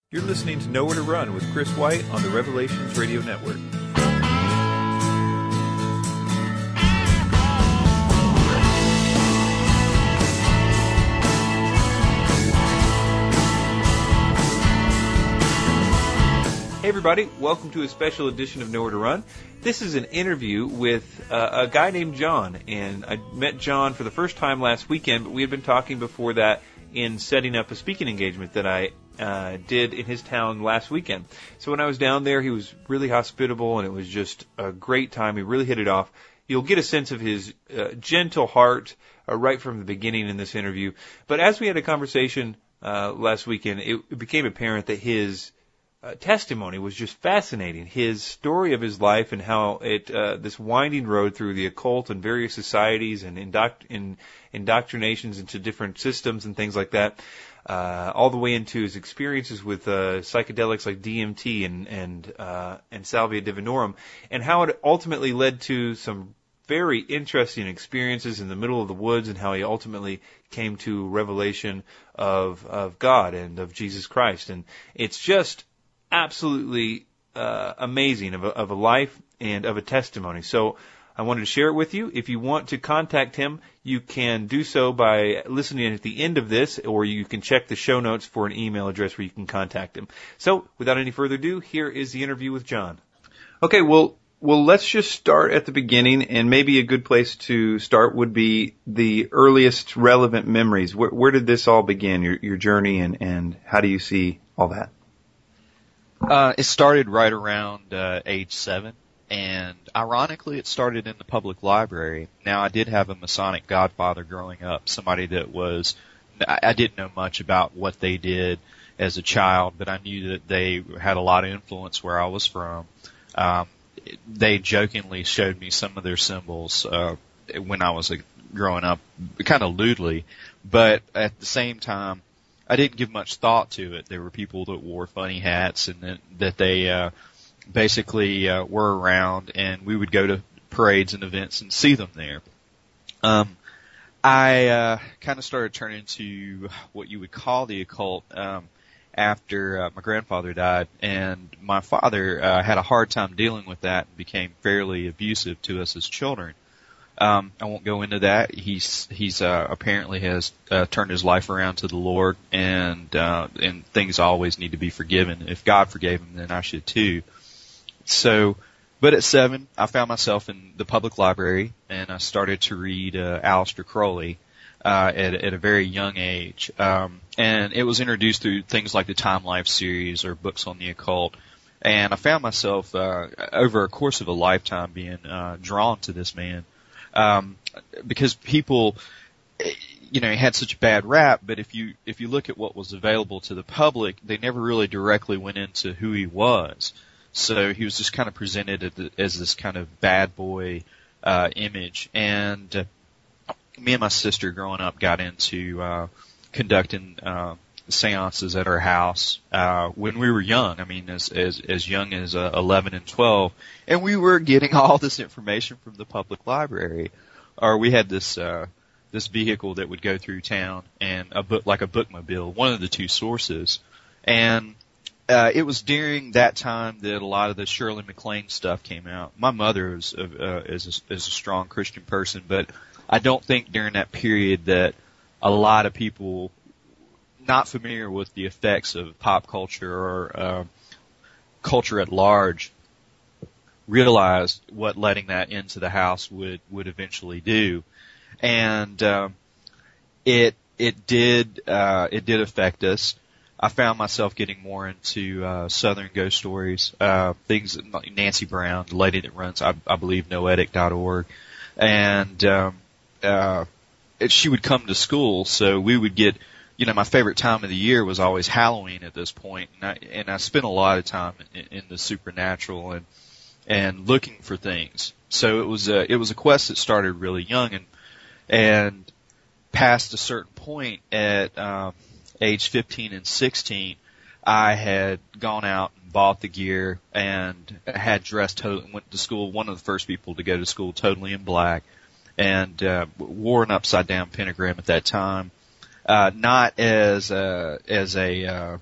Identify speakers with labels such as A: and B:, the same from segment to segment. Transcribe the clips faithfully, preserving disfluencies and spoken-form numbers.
A: You're listening to Nowhere to Run with Chris White on the Revelations Radio Network. Hey everybody, welcome to a special edition of Nowhere to Run. This is an interview with uh, a guy named John, and I met John for the first time last weekend, but we had been talking before that in setting up a speaking engagement that I uh, did in his town last weekend. So when I was down there, he was really hospitable, and it was just a great time. He really hit it off. You'll get a sense of his uh, gentle heart uh, right from the beginning in this interview. But as we had a conversation uh, last weekend, it, it became apparent that his Uh, testimony was just fascinating. His story of his life and how it uh, this winding road through the occult and various societies and indoct- in, indoctrinations into different systems and things like that, uh, all the way into his experiences with uh, psychedelics like D M T and and uh, and Salvia Divinorum, and how it ultimately led to some very interesting experiences in the middle of the woods, and how he ultimately came to revelation of of God and of Jesus Christ. And it's just absolutely uh, amazing of a, of a life and of a testimony. So I wanted to share it with you. If you want to contact him, you can do so by listening at the end of this, or you can check the show notes for an email address where you can contact him. So without any further ado, here is the interview with John. Okay, well, well, let's just start at the beginning, and maybe a good place to start would be the earliest relevant memories. Where, where did this all begin, your, your journey, and, and how do you see all that?
B: Uh, it started right around uh, age seven, and ironically, it started in the public library. Now, I did have a Masonic godfather growing up, somebody that was, I didn't know much about what they did as a child, but I knew that they had a lot of influence where I was from. Um, they jokingly showed me some of their symbols uh, when I was uh, growing up, kind of lewdly, but at the same time, I didn't give much thought to it. There were people that wore funny hats, and that, that they uh, basically uh, were around, and we would go to parades and events and see them there. Um, I uh, kind of started turning to what you would call the occult um, after uh, my grandfather died, and my father uh, had a hard time dealing with that and became fairly abusive to us as children. Um, I won't go into that. He's, he's, uh, apparently has, uh, turned his life around to the Lord, and, uh, and things always need to be forgiven. If God forgave him, then I should too. So, but at seven, I found myself in the public library, and I started to read, uh, Aleister Crowley, uh, at, at a very young age. Um, and it was introduced through things like the Time Life series or books on the occult. And I found myself, uh, over a course of a lifetime being, uh, drawn to this man. Um, because people, you know, he had such a bad rap, but if you, if you look at what was available to the public, they never really directly went into who he was. So he was just kind of presented as this kind of bad boy, uh, image. And uh, me and my sister growing up got into, uh, conducting, uh, seances at our house, uh, when we were young. I mean, as, as, as young as, uh, eleven and twelve. And we were getting all this information from the public library. Or we had this, uh, this vehicle that would go through town, and a book, like a bookmobile, one of the two sources. And, uh, it was during that time that a lot of the Shirley MacLaine stuff came out. My mother is, uh, is a, is a strong Christian person, but I don't think during that period that a lot of people not familiar with the effects of pop culture or uh, culture at large realized what letting that into the house would would eventually do, and uh, it it did uh, it did affect us. I found myself getting more into uh, Southern ghost stories, uh, things like Nancy Brown, the lady that runs, I, I believe, noetic dot org, and um, uh, it, she would come to school, so we would get. You know, my favorite time of the year was always Halloween at this point, and I, and I spent a lot of time in, in the supernatural and and looking for things. So it was a it was a quest that started really young, and and past a certain point at um, age fifteen and sixteen, I had gone out and bought the gear and had dressed totally, went to school. One of the first people to go to school totally in black, and uh, wore an upside down pentagram at that time. Uh, not as a, as a, uh,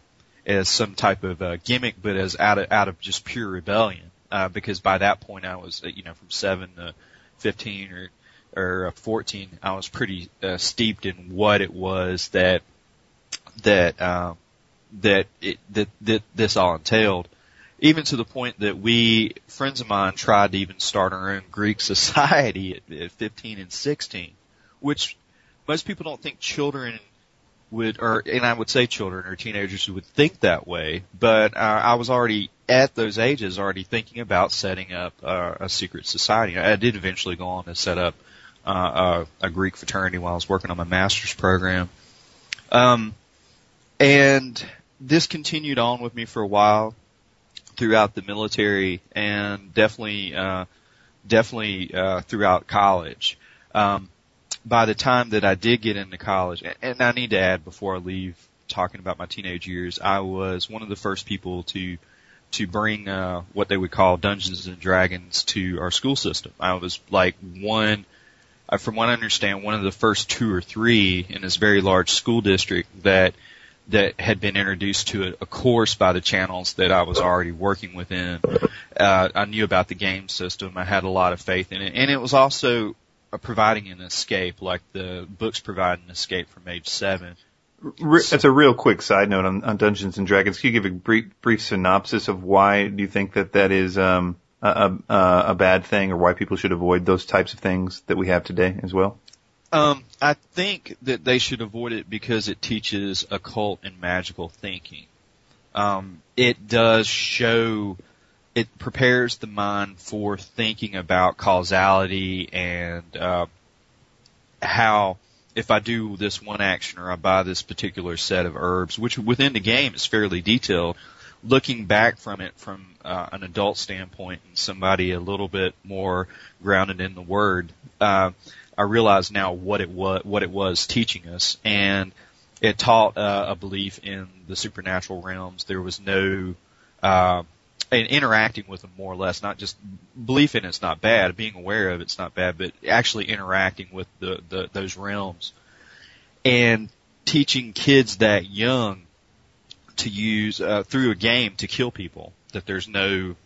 B: as some type of uh, gimmick, but as out of out of just pure rebellion. Uh, because by that point I was, you know, from seven to fifteen or or fourteen, I was pretty uh, steeped in what it was that that uh, that it that that this all entailed. Even to the point that we, friends of mine, tried to even start our own Greek society at, at fifteen and sixteen, which most people don't think children would, or, and I would say children or teenagers would think that way, but uh, I was already at those ages already thinking about setting up uh, a secret society. I did eventually go on to set up uh, a, a Greek fraternity while I was working on my master's program. Um, and this continued on with me for a while throughout the military and definitely, uh, definitely, uh, throughout college. Um, by the time that I did get into college, and I need to add before I leave talking about my teenage years, I was one of the first people to, to bring, uh, what they would call Dungeons and Dragons to our school system. I was like one, uh, from what I understand, one of the first two or three in this very large school district that that had been introduced to a, a course by the channels that I was already working within. Uh, I knew about the game system. I had a lot of faith in it. And it was also uh, providing an escape, like the books provide an escape from age seven.
C: Re- That's a real quick side note on, on Dungeons and Dragons. Can you give a brief, brief synopsis of why do you think that that is um, a, a, a bad thing, or why people should avoid those types of things that we have today as well?
B: Um, I think that they should avoid it because it teaches occult and magical thinking. Um, it does show, it prepares the mind for thinking about causality and, uh, how if I do this one action or I buy this particular set of herbs, which within the game is fairly detailed, looking back from it from uh, an adult standpoint and somebody a little bit more grounded in the word, uh, I realize now what it was, what it was teaching us, and it taught uh, a belief in the supernatural realms. There was no, uh, and interacting with them more or less, not just belief in it's not bad, being aware of it's not bad, but actually interacting with the, the those realms, and teaching kids that young to use uh, through a game to kill people. That there's no.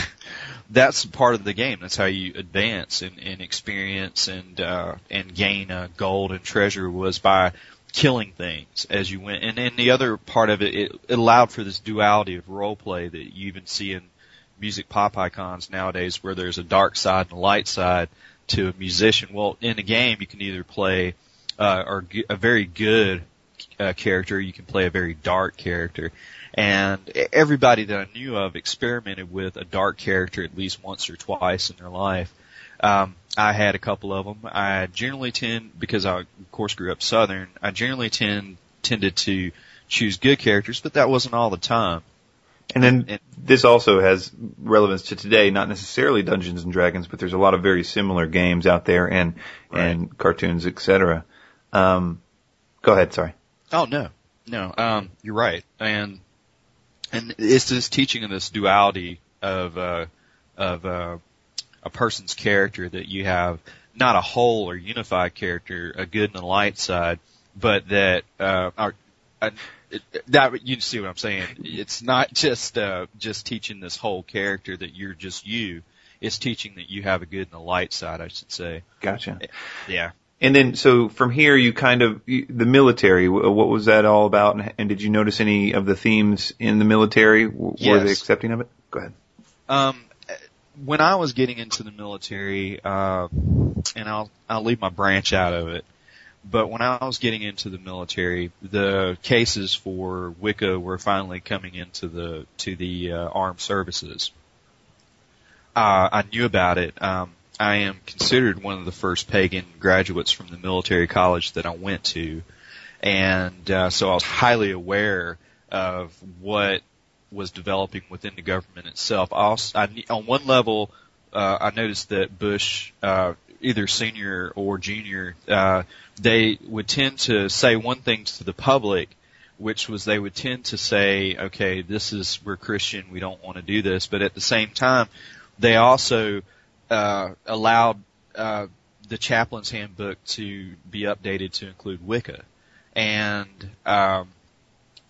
B: That's part of the game. That's how you advance and, and experience and uh, and gain uh, gold and treasure was by killing things as you went. And then the other part of it, it, it allowed for this duality of role play that you even see in music pop icons nowadays, where there's a dark side and a light side to a musician. Well, in a game, you can either play uh, or a very good uh, character, you can play a very dark character. And everybody that I knew of experimented with a dark character at least once or twice in their life. Um, I had a couple of them. I generally tend, because I of course grew up Southern, I generally tend tended to choose good characters, but that wasn't all the time.
C: And then and, this also has relevance to today, not necessarily Dungeons and Dragons, but there's a lot of very similar games out there and right. and cartoons, et cetera. Um, go ahead, sorry.
B: Oh no, no, um, you're right, and. And it's this teaching of this duality of, uh, of, uh, a person's character, that you have not a whole or unified character, a good and a light side, but that, uh, are, uh, that, you see what I'm saying? It's not just, uh, just teaching this whole character that you're just you. It's teaching that you have a good and a light side, I should say.
C: Gotcha.
B: Yeah.
C: And then, so from here, you kind of, the military, what was that all about? And, and did you notice any of the themes in the military? Were
B: yes.
C: they accepting of it? Go ahead.
B: Um, when I was getting into the military, uh, and I'll, I'll leave my branch out of it, but when I was getting into the military, the cases for Wicca were finally coming into the, to the, uh, armed services. Uh, I knew about it, um, I am considered one of the first pagan graduates from the military college that I went to, and uh, so I was highly aware of what was developing within the government itself. I also, I, on one level, uh, I noticed that Bush, uh, either senior or junior, uh, they would tend to say one thing to the public, which was they would tend to say, okay, this is, we're Christian, we don't want to do this, but at the same time, they also Uh, allowed uh, the chaplain's handbook to be updated to include Wicca, and um,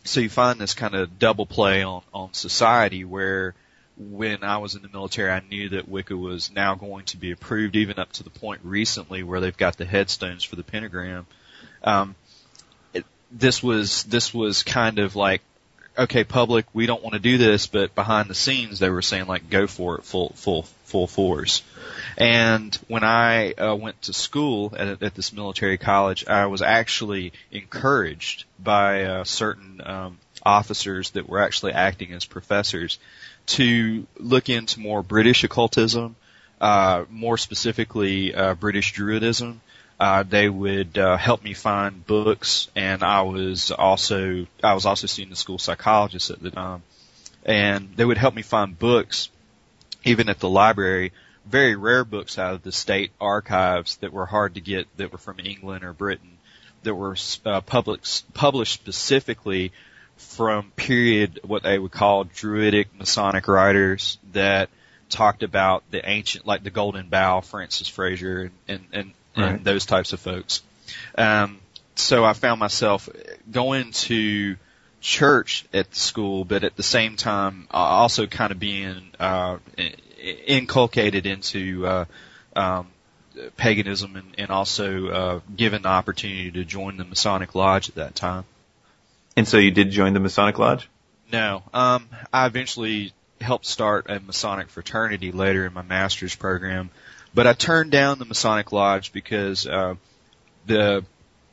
B: so you find this kind of double play on, on society where when I was in the military, I knew that Wicca was now going to be approved, even up to the point recently where they've got the headstones for the pentagram. Um, it, this was, this was kind of like, okay, public, we don't want to do this, but behind the scenes they were saying like, go for it full, full, full force. And when I uh, went to school at, at this military college, I was actually encouraged by uh, certain um, officers that were actually acting as professors to look into more British occultism, uh, more specifically uh, British Druidism. Uh, they would uh, help me find books, and I was also I was also seeing the school psychologist at the time, and they would help me find books, even at the library, very rare books out of the state archives that were hard to get, that were from England or Britain, that were uh, public, published specifically from period what they would call Druidic Masonic writers that talked about the ancient, like the Golden Bough, Francis Fraser, and and and right. those types of folks. Um, so I found myself going to church at the school, but at the same time uh, also kind of being uh, inculcated into uh, um, paganism, and, and also uh, given the opportunity to join the Masonic Lodge at that time.
C: And so you did join the Masonic Lodge?
B: No. Um, I eventually helped start a Masonic fraternity later in my master's program. But I turned down the Masonic Lodge because uh, the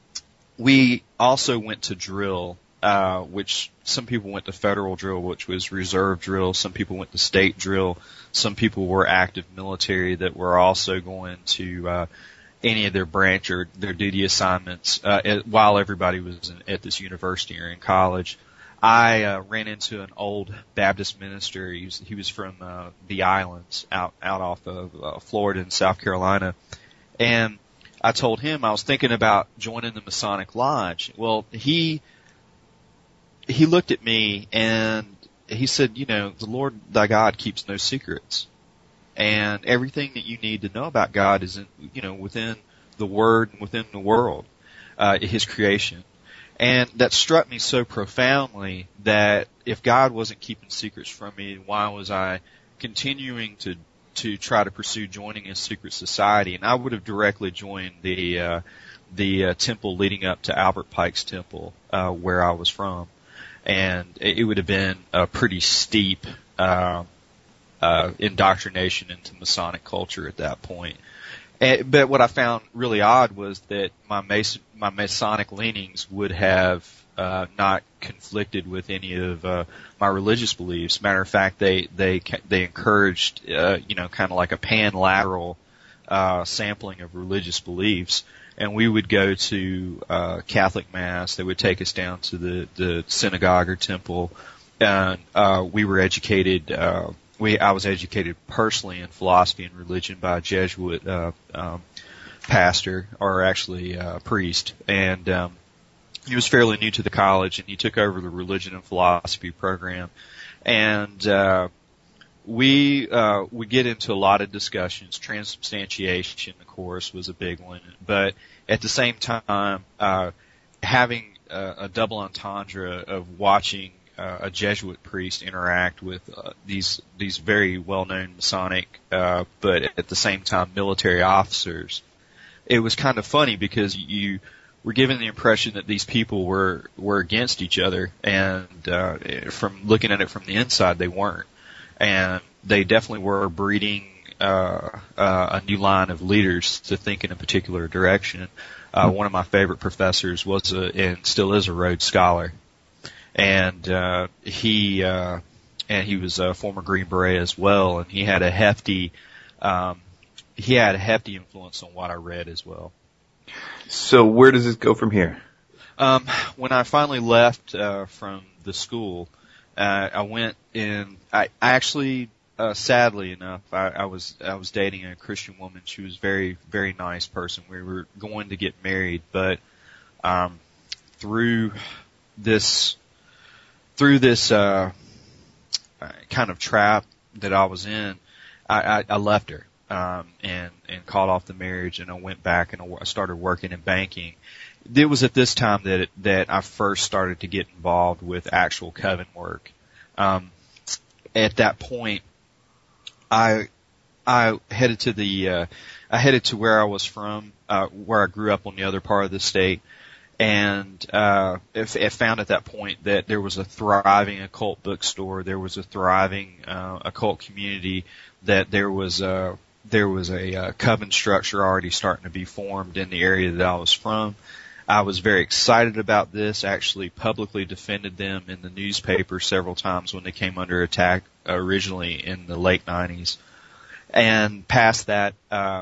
B: we also went to drill, uh, which some people went to federal drill, which was reserve drill. Some people went to state drill. Some people were active military that were also going to uh, any of their branch or their duty assignments uh, while everybody was in, at this university or in college. I uh, ran into an old Baptist minister. He was, he was from uh, the islands out out off of uh, Florida and South Carolina, and I told him I was thinking about joining the Masonic Lodge. Well, he he looked at me and he said, "You know, the Lord thy God keeps no secrets, and everything that you need to know about God is in, you know, within the Word and within the world, uh, His creation." And that struck me so profoundly that if God wasn't keeping secrets from me, why was I continuing to to try to pursue joining a secret society? And I would have directly joined the uh, the uh, temple leading up to Albert Pike's temple, uh, where I was from, and it would have been a pretty steep uh, uh, indoctrination into Masonic culture at that point. And, but what I found really odd was that my Mason, my Masonic leanings would have uh, not conflicted with any of uh, my religious beliefs. Matter of fact, they they they encouraged uh, you know kind of like a pan-lateral uh, sampling of religious beliefs. And we would go to uh, Catholic Mass. They would take us down to the the synagogue or temple, and uh, we were educated. Uh, We, I was educated personally in philosophy and religion by a Jesuit uh, um, pastor, or actually uh, priest, and um, he was fairly new to the college, and he took over the religion and philosophy program. And uh, we uh, we get into a lot of discussions. Transubstantiation, of course, was a big one, but at the same time, uh, having a, a double entendre of watching Uh, a Jesuit priest interact with uh, these these very well-known Masonic, uh, but at the same time military officers. It was kind of funny because you were given the impression that these people were were against each other, and uh, from looking at it from the inside, they weren't, and they definitely were breeding uh, uh, a new line of leaders to think in a particular direction. Uh, one of my favorite professors was a, and still is a Rhodes Scholar. And, uh, he, uh, and he was a former Green Beret as well, and he had a hefty, um, he had a hefty influence on what I read as well.
C: So where does this go from here?
B: Um, when I finally left, uh, from the school, uh, I went in, I, I actually, uh, sadly enough, I, I was, I was dating a Christian woman. She was a very, very nice person. We were going to get married, but, um, through this, Through this uh kind of trap that I was in, I, I, I left her. um, and and called off the marriage, and I went back and I started working in banking. It was at this time that it, that I first started to get involved with actual coven work. Um, at that point, I I headed to the uh, I headed to where I was from, uh, where I grew up on the other part of the state, and uh, it, it found at that point that there was a thriving occult bookstore, there was a thriving uh, occult community, that there was a there was a uh, coven structure already starting to be formed in the area that I was from. I was very excited about this, actually publicly defended them in the newspaper several times when they came under attack originally in the late nineties. And past that, uh,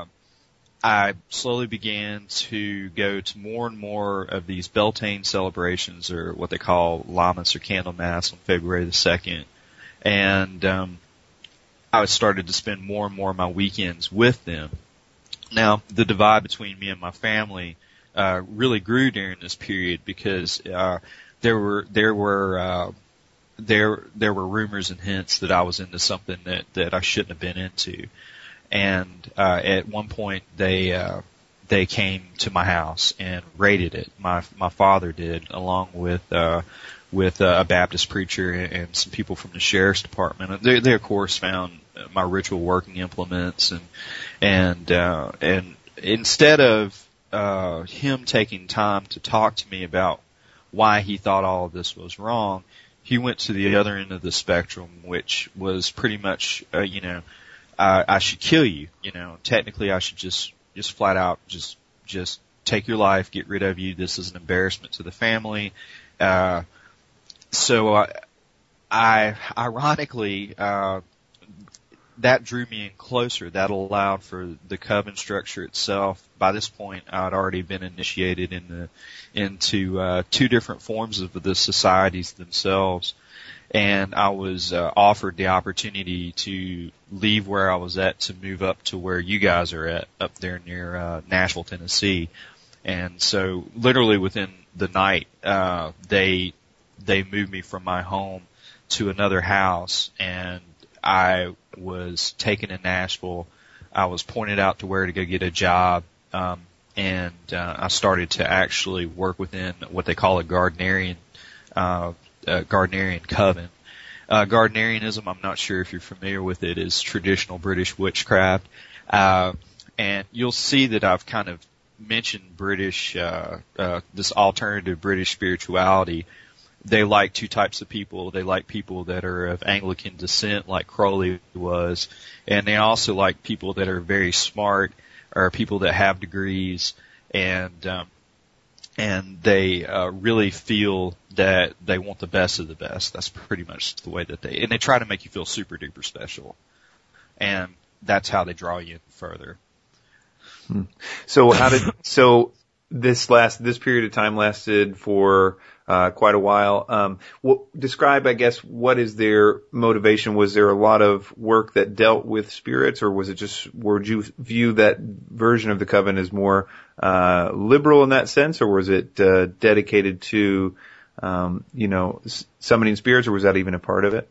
B: I slowly began to go to more and more of these Beltane celebrations, or what they call Lammas or Candlemas, on February the second. And um, I started to spend more and more of my weekends with them. Now, the divide between me and my family Uh, really grew during this period, because uh, there were there were uh, there there were rumors and hints that I was into something that that I shouldn't have been into, and uh, at one point they uh, they came to my house and raided it. My my father did, along with uh, with uh, a Baptist preacher and, and some people from the sheriff's department. They they of course found my ritual working implements, and and uh, and instead of uh, him taking time to talk to me about why he thought all of this was wrong, he went to the other end of the spectrum, which was pretty much, uh, you know, I, I should kill you. You know, technically I should just, just flat out just, just take your life, get rid of you. This is an embarrassment to the family. Uh, so I, I ironically, uh, that drew me in closer. That allowed for the coven structure itself. By this point, I'd already been initiated in the, into uh, two different forms of the societies themselves, and I was uh, offered the opportunity to leave where I was at to move up to where you guys are at, up there near uh, Nashville, Tennessee. And so, literally within the night, uh, they they moved me from my home to another house, and I was taken in Nashville. I was pointed out to where to go get a job, um, and uh, I started to actually work within what they call a Gardnerian, uh, a Gardnerian coven. Uh, Gardnerianism, I'm not sure if you're familiar with it, is traditional British witchcraft, uh, and you'll see that I've kind of mentioned British, uh, uh, this alternative British spirituality. They like two types of people. They like people that are of Anglican descent, like Crowley was, and they also like people that are very smart, or people that have degrees, and um, and they uh, really feel that they want the best of the best. That's pretty much the way that they, and they try to make you feel super duper special, and that's how they draw you in further.
C: Hmm. So how did so this last this period of time lasted for Uh, quite a while. Um, what, describe, I guess, what is their motivation? Was there a lot of work that dealt with spirits, or was it just, would you view that version of the coven as more uh, liberal in that sense, or was it uh, dedicated to, um, you know, summoning spirits, or was that even a part of it?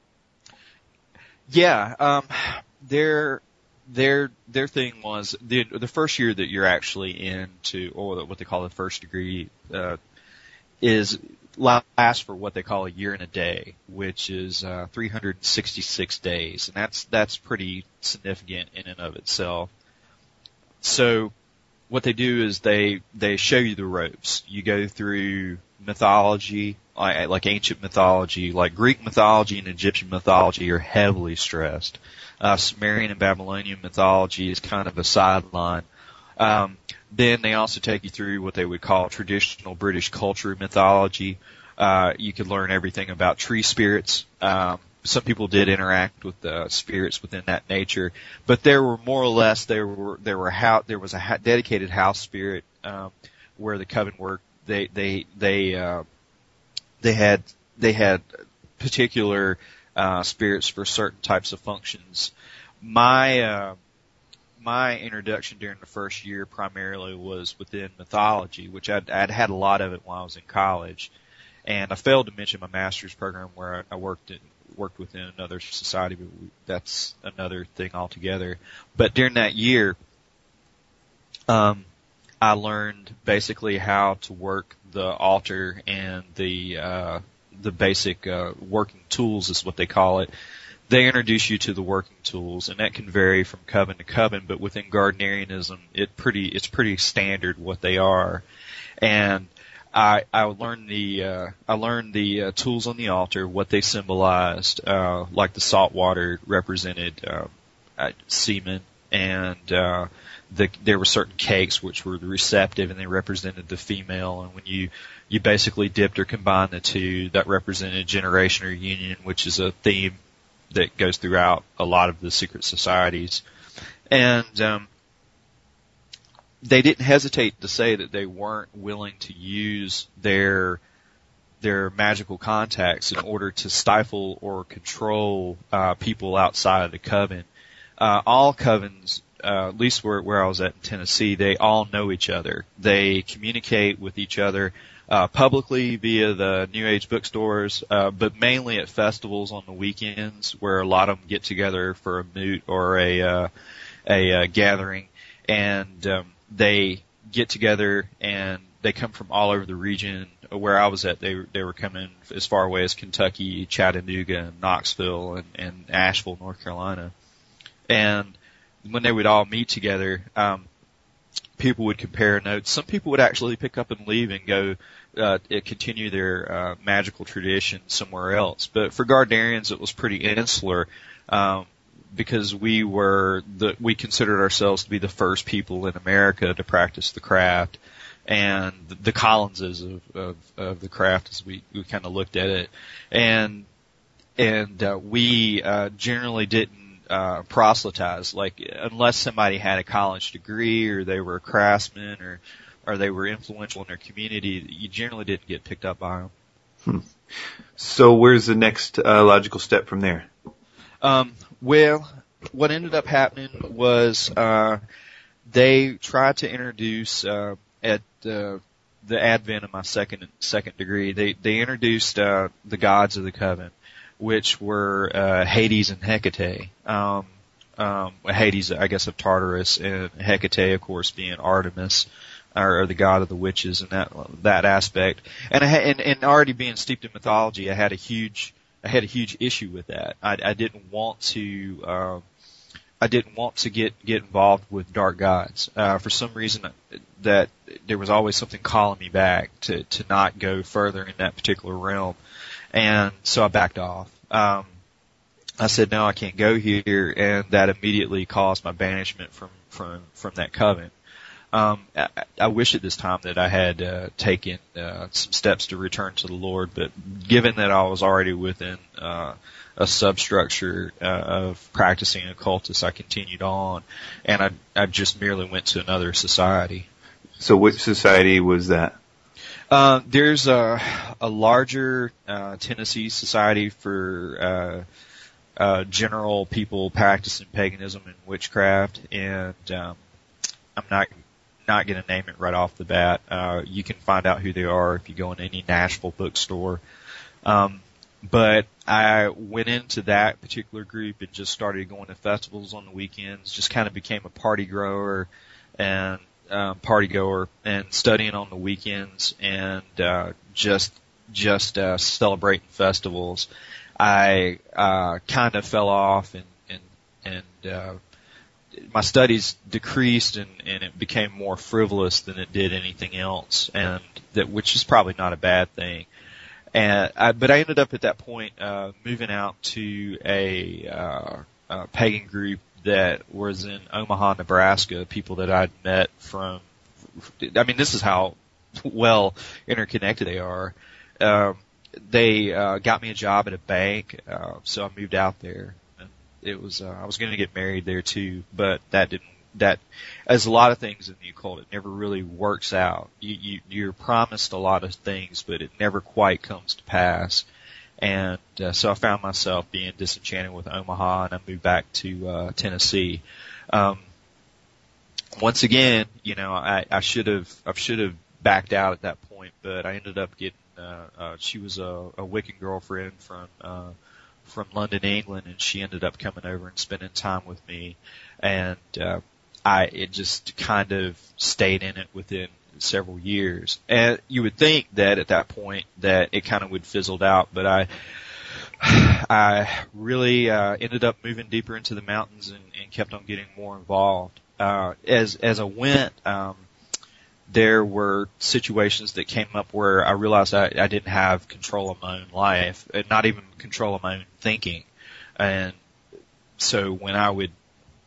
B: Yeah, um, their their their thing was the the first year that you're actually into, or what they call the first degree, uh, is last for what they call a year and a day, which is uh, three hundred sixty-six days, and that's that's pretty significant in and of itself. So what they do is they they show you the ropes. You go through mythology, like, like ancient mythology, like Greek mythology and Egyptian mythology are heavily stressed. Uh, Sumerian and Babylonian mythology is kind of a sideline. Um, then they also take you through what they would call traditional British culture mythology. Uh, you could learn everything about tree spirits. Um, some people did interact with the spirits within that nature, but there were more or less there were there were how there was a ha- dedicated house spirit um, where the coven worked. They they they uh, they had they had particular uh, spirits for certain types of functions. My uh, My introduction during the first year primarily was within mythology, which I'd, I'd had a lot of it while I was in college. And I failed to mention my master's program where I worked in, worked within another society, but we, that's another thing altogether. But during that year, um, I learned basically how to work the altar and the uh, the basic uh, working tools is what they call it. They introduce you to the working tools, and that can vary from coven to coven. But within Gardnerianism, it pretty it's pretty standard what they are. And I I learned the uh, I learned the uh, tools on the altar, what they symbolized, uh, like the salt water represented uh, uh, semen, and uh, the, there were certain cakes which were receptive and they represented the female. And when you you basically dipped or combined the two, that represented generation or union, which is a theme that goes throughout a lot of the secret societies. And um, they didn't hesitate to say that they weren't willing to use their their magical contacts in order to stifle or control uh, people outside of the coven. Uh, all covens, uh, at least where, where I was at in Tennessee, they all know each other. They communicate with each other uh, publicly via the New Age bookstores, uh, but mainly at festivals on the weekends where a lot of them get together for a moot or a uh, a uh, gathering, and um, they get together and they come from all over the region. Where I was at, they they were coming as far away as Kentucky, Chattanooga, and Knoxville, and, and Asheville, North Carolina. And when they would all meet together, um, people would compare notes. Some people would actually pick up and leave and go uh, continue their uh, magical tradition somewhere else. But for Gardnerians, it was pretty insular, um, because we were the we considered ourselves to be the first people in America to practice the craft, and the Collinses of, of, of the craft, as we, we kind of looked at it, and and uh, we uh, generally didn't uh, proselytize, like unless somebody had a college degree or they were a craftsman or or they were influential in their community, you generally didn't get picked up by them.
C: Hmm. So where's the next uh, logical step from there?
B: Um, well, what ended up happening was uh, they tried to introduce uh, at uh, the advent of my second second degree, they they introduced uh, the gods of the coven, which were uh, Hades and Hecate. Um, um, Hades, I guess, of Tartarus, and Hecate, of course, being Artemis, or, or the god of the witches, and that that aspect. And I ha- and, and already being steeped in mythology, I had a huge I had a huge issue with that. I, I didn't want to. Uh, I didn't want to get, get involved with dark gods. Uh, for some reason that there was always something calling me back to, to not go further in that particular realm. And so I backed off. Um, I said, no, I can't go here. And that immediately caused my banishment from, from, from that coven. Um, I, I wish at this time that I had, uh, taken, uh, some steps to return to the Lord, but given that I was already within, uh, a substructure uh, of practicing occultists, I continued on, and I, I just merely went to another society.
C: So which society was that?
B: Uh, there's a, a larger uh, Tennessee society for uh, uh, general people practicing paganism and witchcraft, and um, I'm not not going to name it right off the bat. Uh, you can find out who they are if you go in any Nashville bookstore. Um, But I went into that particular group and just started going to festivals on the weekends, just kind of became a party grower and um, party goer and studying on the weekends and uh, just just uh, celebrating festivals. I uh, kind of fell off and and, and uh, my studies decreased and, and it became more frivolous than it did anything else, and that which is probably not a bad thing. And I, but I ended up at that point uh, moving out to a, uh, a pagan group that was in Omaha, Nebraska. People that I'd met from. I mean, this is how well interconnected they are. Um, they uh, got me a job at a bank, uh, so I moved out there. And it was uh, I was going to get married there too, but that didn't. That, as a lot of things in the occult, it never really works out. You, you, you're promised a lot of things, but it never quite comes to pass. And uh, so I found myself being disenchanted with Omaha, and I moved back to uh, Tennessee. Um, once again, you know, I, I should have I should have backed out at that point, but I ended up getting. Uh, uh, she was a, a Wiccan girlfriend from uh, from London, England, and she ended up coming over and spending time with me, and uh, I it just kind of stayed in it within several years. And you would think that at that point that it kind of would fizzled out, but I I really uh, ended up moving deeper into the mountains and, and kept on getting more involved. Uh, as as I went, um, there were situations that came up where I realized I, I didn't have control of my own life, and not even control of my own thinking. And so when I would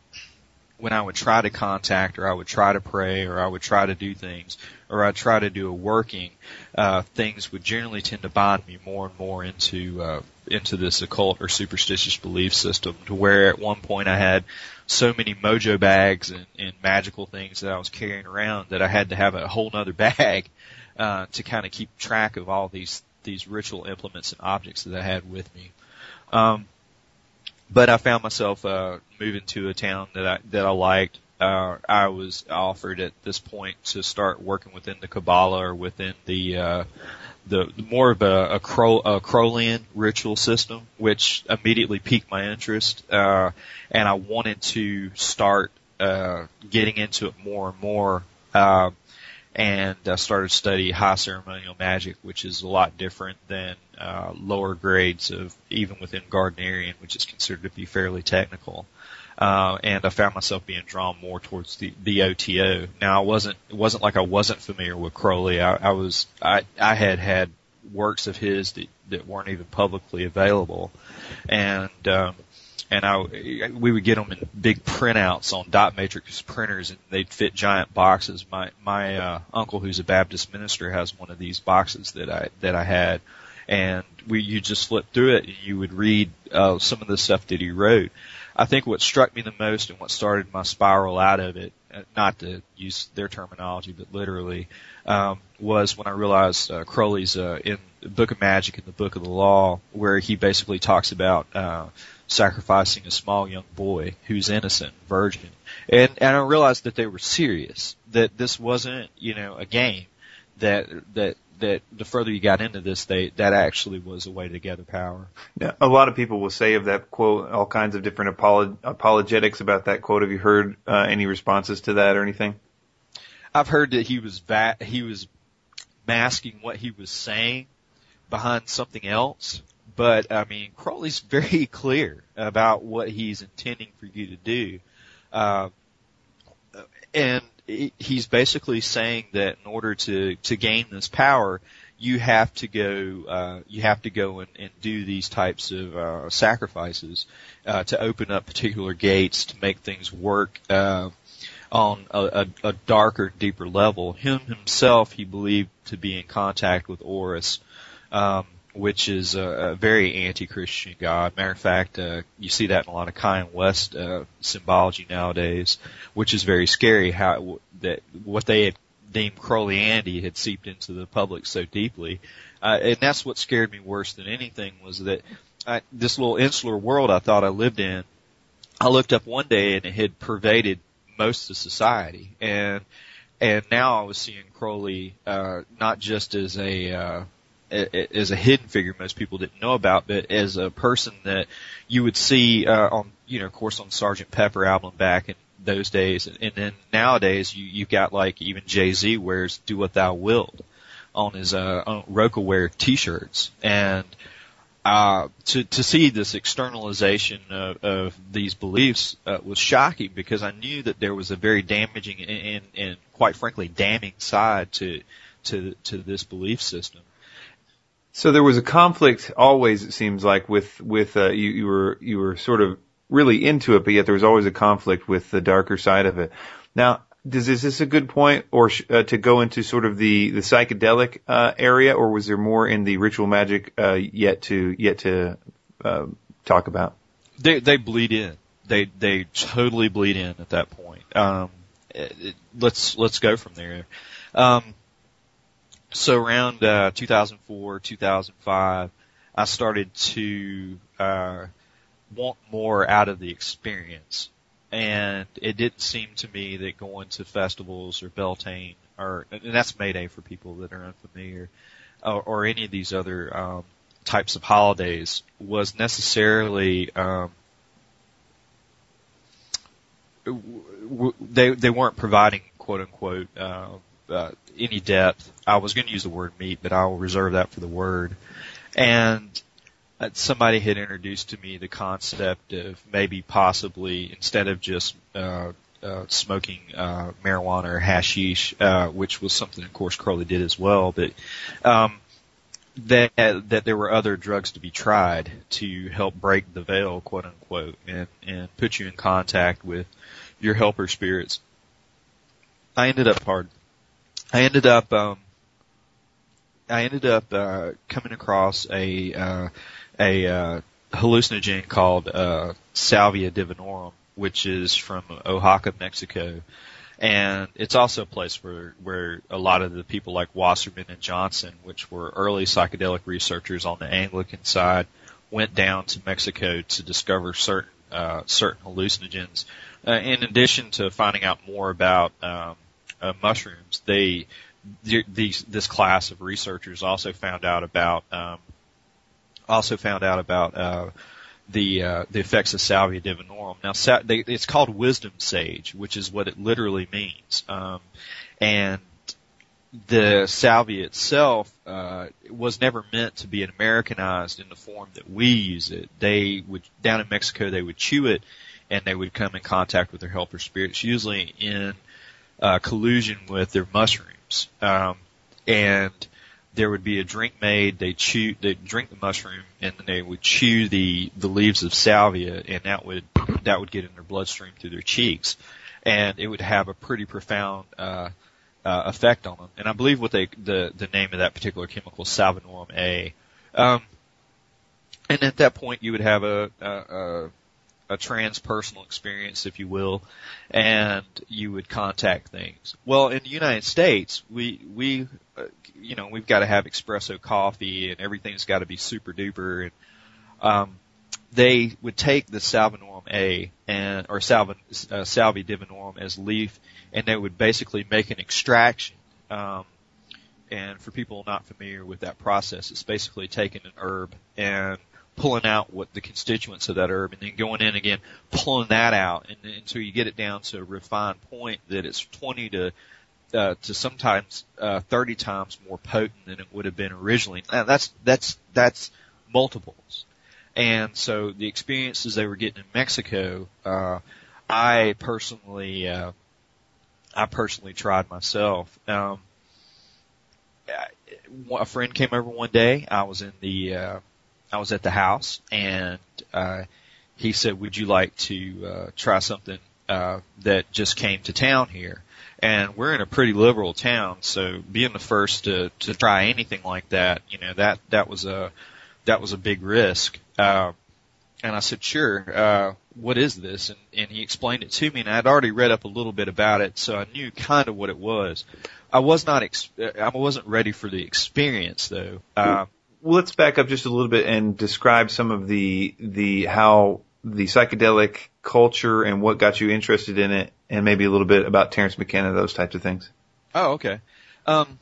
B: when I would try to contact, or I would try to pray, or I would try to do things, or I'd try to do a working, uh, things would generally tend to bind me more and more into, uh, into this occult or superstitious belief system, to where at one point I had so many mojo bags and, and magical things that I was carrying around that I had to have a whole nother bag, uh, to kind of keep track of all these, these ritual implements and objects that I had with me. Um, But I found myself uh moving to a town that I that I liked. Uh I was offered at this point to start working within the Kabbalah, or within the uh the more of a, a, Cro, a Crowleyan ritual system, which immediately piqued my interest. Uh and I wanted to start uh getting into it more and more. Uh and I started to study high ceremonial magic, which is a lot different than uh, lower grades of even within Gardnerian, which is considered to be fairly technical. Uh, and I found myself being drawn more towards the, the O T O. Now, I wasn't, it wasn't like I wasn't familiar with Crowley. I, I was, I, I had had works of his that, that weren't even publicly available. And, um, and I, we would get them in big printouts on dot matrix printers, and they'd fit giant boxes. My, my, uh, uncle, who's a Baptist minister, has one of these boxes that I, that I had. And we, you just flip through it and you would read, uh, some of the stuff that he wrote. I think what struck me the most and what started my spiral out of it, not to use their terminology, but literally, um, was when I realized, uh, Crowley's, uh, in the Book of Magic and the Book of the Law, where he basically talks about, uh, sacrificing a small young boy who's innocent, virgin. And, and I realized that they were serious, that this wasn't, you know, a game, that, that, that the further you got into this, they, that actually was a way to gather power.
C: Yeah, a lot of people will say of that quote all kinds of different apolog- apologetics about that quote. Have you heard, uh, any responses to that or anything?
B: I've heard that he was va- he was masking what he was saying behind something else. But, I mean, Crowley's very clear about what he's intending for you to do. Uh, and he's basically saying that in order to, to gain this power, you have to go, uh, you have to go and, and do these types of, uh, sacrifices, uh, to open up particular gates, to make things work, uh, on a, a, a darker, deeper level. Him himself, he believed to be in contact with Horus, um, which is a, a very anti-Christian god. Matter of fact, uh, you see that in a lot of Kanye West uh, symbology nowadays, which is very scary. How that what they had deemed Crowleyanity had seeped into the public so deeply, uh, and that's what scared me worse than anything was that I, this little insular world I thought I lived in. I looked up one day and it had pervaded most of society, and and now I was seeing Crowley uh, not just as a uh, as a hidden figure most people didn't know about, but as a person that you would see uh, on, you know, of course, on Sergeant Pepper album back in those days, and then nowadays you you've got like even Jay-Z wears "Do What Thou Wilt" on his uh on Rocawear T-shirts, and uh to to see this externalization of, of these beliefs uh, was shocking, because I knew that there was a very damaging and, and, and quite frankly damning side to to to this belief system.
C: So there was a conflict always, it seems like, with, with, uh, you, you were, you were sort of really into it, but yet there was always a conflict with the darker side of it. Now, does, is this a good point, or, sh- uh, to go into sort of the, the psychedelic, uh, area, or was there more in the ritual magic, uh, yet to, yet to, uh, talk about?
B: They, they bleed in. They, they totally bleed in at that point. Um, it, it, let's, let's go from there. Um, So around uh, two thousand four, two thousand five, I started to uh, want more out of the experience, and it didn't seem to me that going to festivals or Beltane, or and that's Mayday for people that are unfamiliar, or, or any of these other um, types of holidays was necessarily um, w- they they weren't providing quote unquote uh, uh, any depth. I was going to use the word meat, but I will reserve that for the word. And uh, somebody had introduced to me the concept of maybe possibly instead of just uh, uh, smoking uh, marijuana or hashish, uh, which was something of course Crowley did as well, but um, that that there were other drugs to be tried to help break the veil, quote unquote, and and put you in contact with your helper spirits. I ended up hard. I ended up um I ended up uh coming across a uh a uh hallucinogen called uh Salvia divinorum, which is from Oaxaca, Mexico. And it's also a place where, where a lot of the people like Wasserman and Johnson, which were early psychedelic researchers on the Anglican side, went down to Mexico to discover certain, uh, certain hallucinogens. Uh, in addition to finding out more about, um, uh, mushrooms, they, these, this class of researchers also found out about, um, also found out about, uh, the uh, the effects of Salvia divinorum. Now, sa- they, it's called wisdom sage, which is what it literally means. Um, and the salvia itself uh, was never meant to be Americanized in the form that we use it. They would down in Mexico, they would chew it, and they would come in contact with their helper spirits, usually in uh, collusion with their mushrooms. Um, and there would be a drink made, they'd chew, they'd drink the mushroom, and then they would chew the, the leaves of salvia, and that would, that would get in their bloodstream through their cheeks. And it would have a pretty profound, uh, uh, effect on them. And I believe what they, the, the name of that particular chemical is Salvinorum A. Um, and at that point you would have a, a, a, a transpersonal experience, if you will, and you would contact things. Well, in the United States, we, we, uh, you know, we've got to have espresso coffee and everything's got to be super duper. And, um, they would take the Salvinorum A and, or Salvi, uh, Salvia divinorum as leaf, and they would basically make an extraction. Um, and for people not familiar with that process, it's basically taking an herb and pulling out what the constituents of that herb and then going in again, pulling that out and until you get it down to a refined point that it's twenty to, uh, to sometimes, uh, thirty times more potent than it would have been originally. Now that's, that's, that's multiples. And so the experiences they were getting in Mexico, uh, I personally, uh, I personally tried myself. Um, a friend came over one day. I was in the, uh, I was at the house, and uh he said, would you like to uh try something uh that just came to town here? And we're in a pretty liberal town, so being the first to to try anything like that, you know, that that was a that was a big risk. Uh and I said, sure, uh what is this? And and he explained it to me, and I'd already read up a little bit about it, so I knew kind of what it was. I was not ex- I wasn't ready for the experience though. Um
C: Well, let's back up just a little bit and describe some of the, the, how the psychedelic culture and what got you interested in it, and maybe a little bit about Terence McKenna, those types of things.
B: Oh, okay. Um,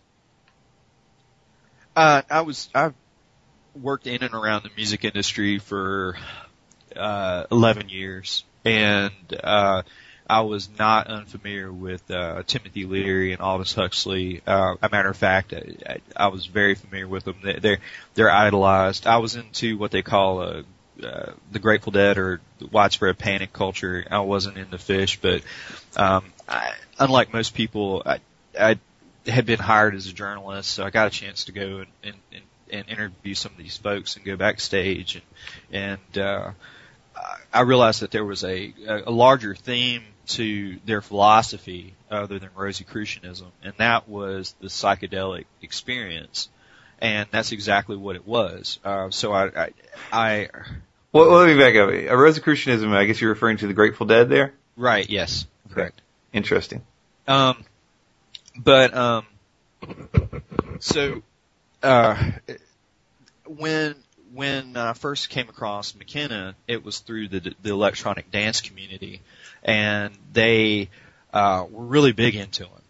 B: uh, I was, I worked in and around the music industry for, uh, eleven years, and, uh, I was not unfamiliar with uh, Timothy Leary and Aldous Huxley. Uh, a matter of fact, I, I was very familiar with them. They're they're idolized. I was into what they call uh, uh, the Grateful Dead or widespread panic culture. I wasn't into Fish, but um, I, unlike most people, I, I had been hired as a journalist, so I got a chance to go and, and, and, and interview some of these folks and go backstage and and. Uh, I realized that there was a, a larger theme to their philosophy other than Rosicrucianism, and that was the psychedelic experience, and that's exactly what it was. Uh, so I, I, I
C: well, let me back up. A Rosicrucianism, I guess you're referring to the Grateful Dead there?
B: Right, yes, correct.
C: Interesting.
B: Um, but, um, so, uh, when, When I first came across McKenna, it was through the the electronic dance community, and they uh were really big into him.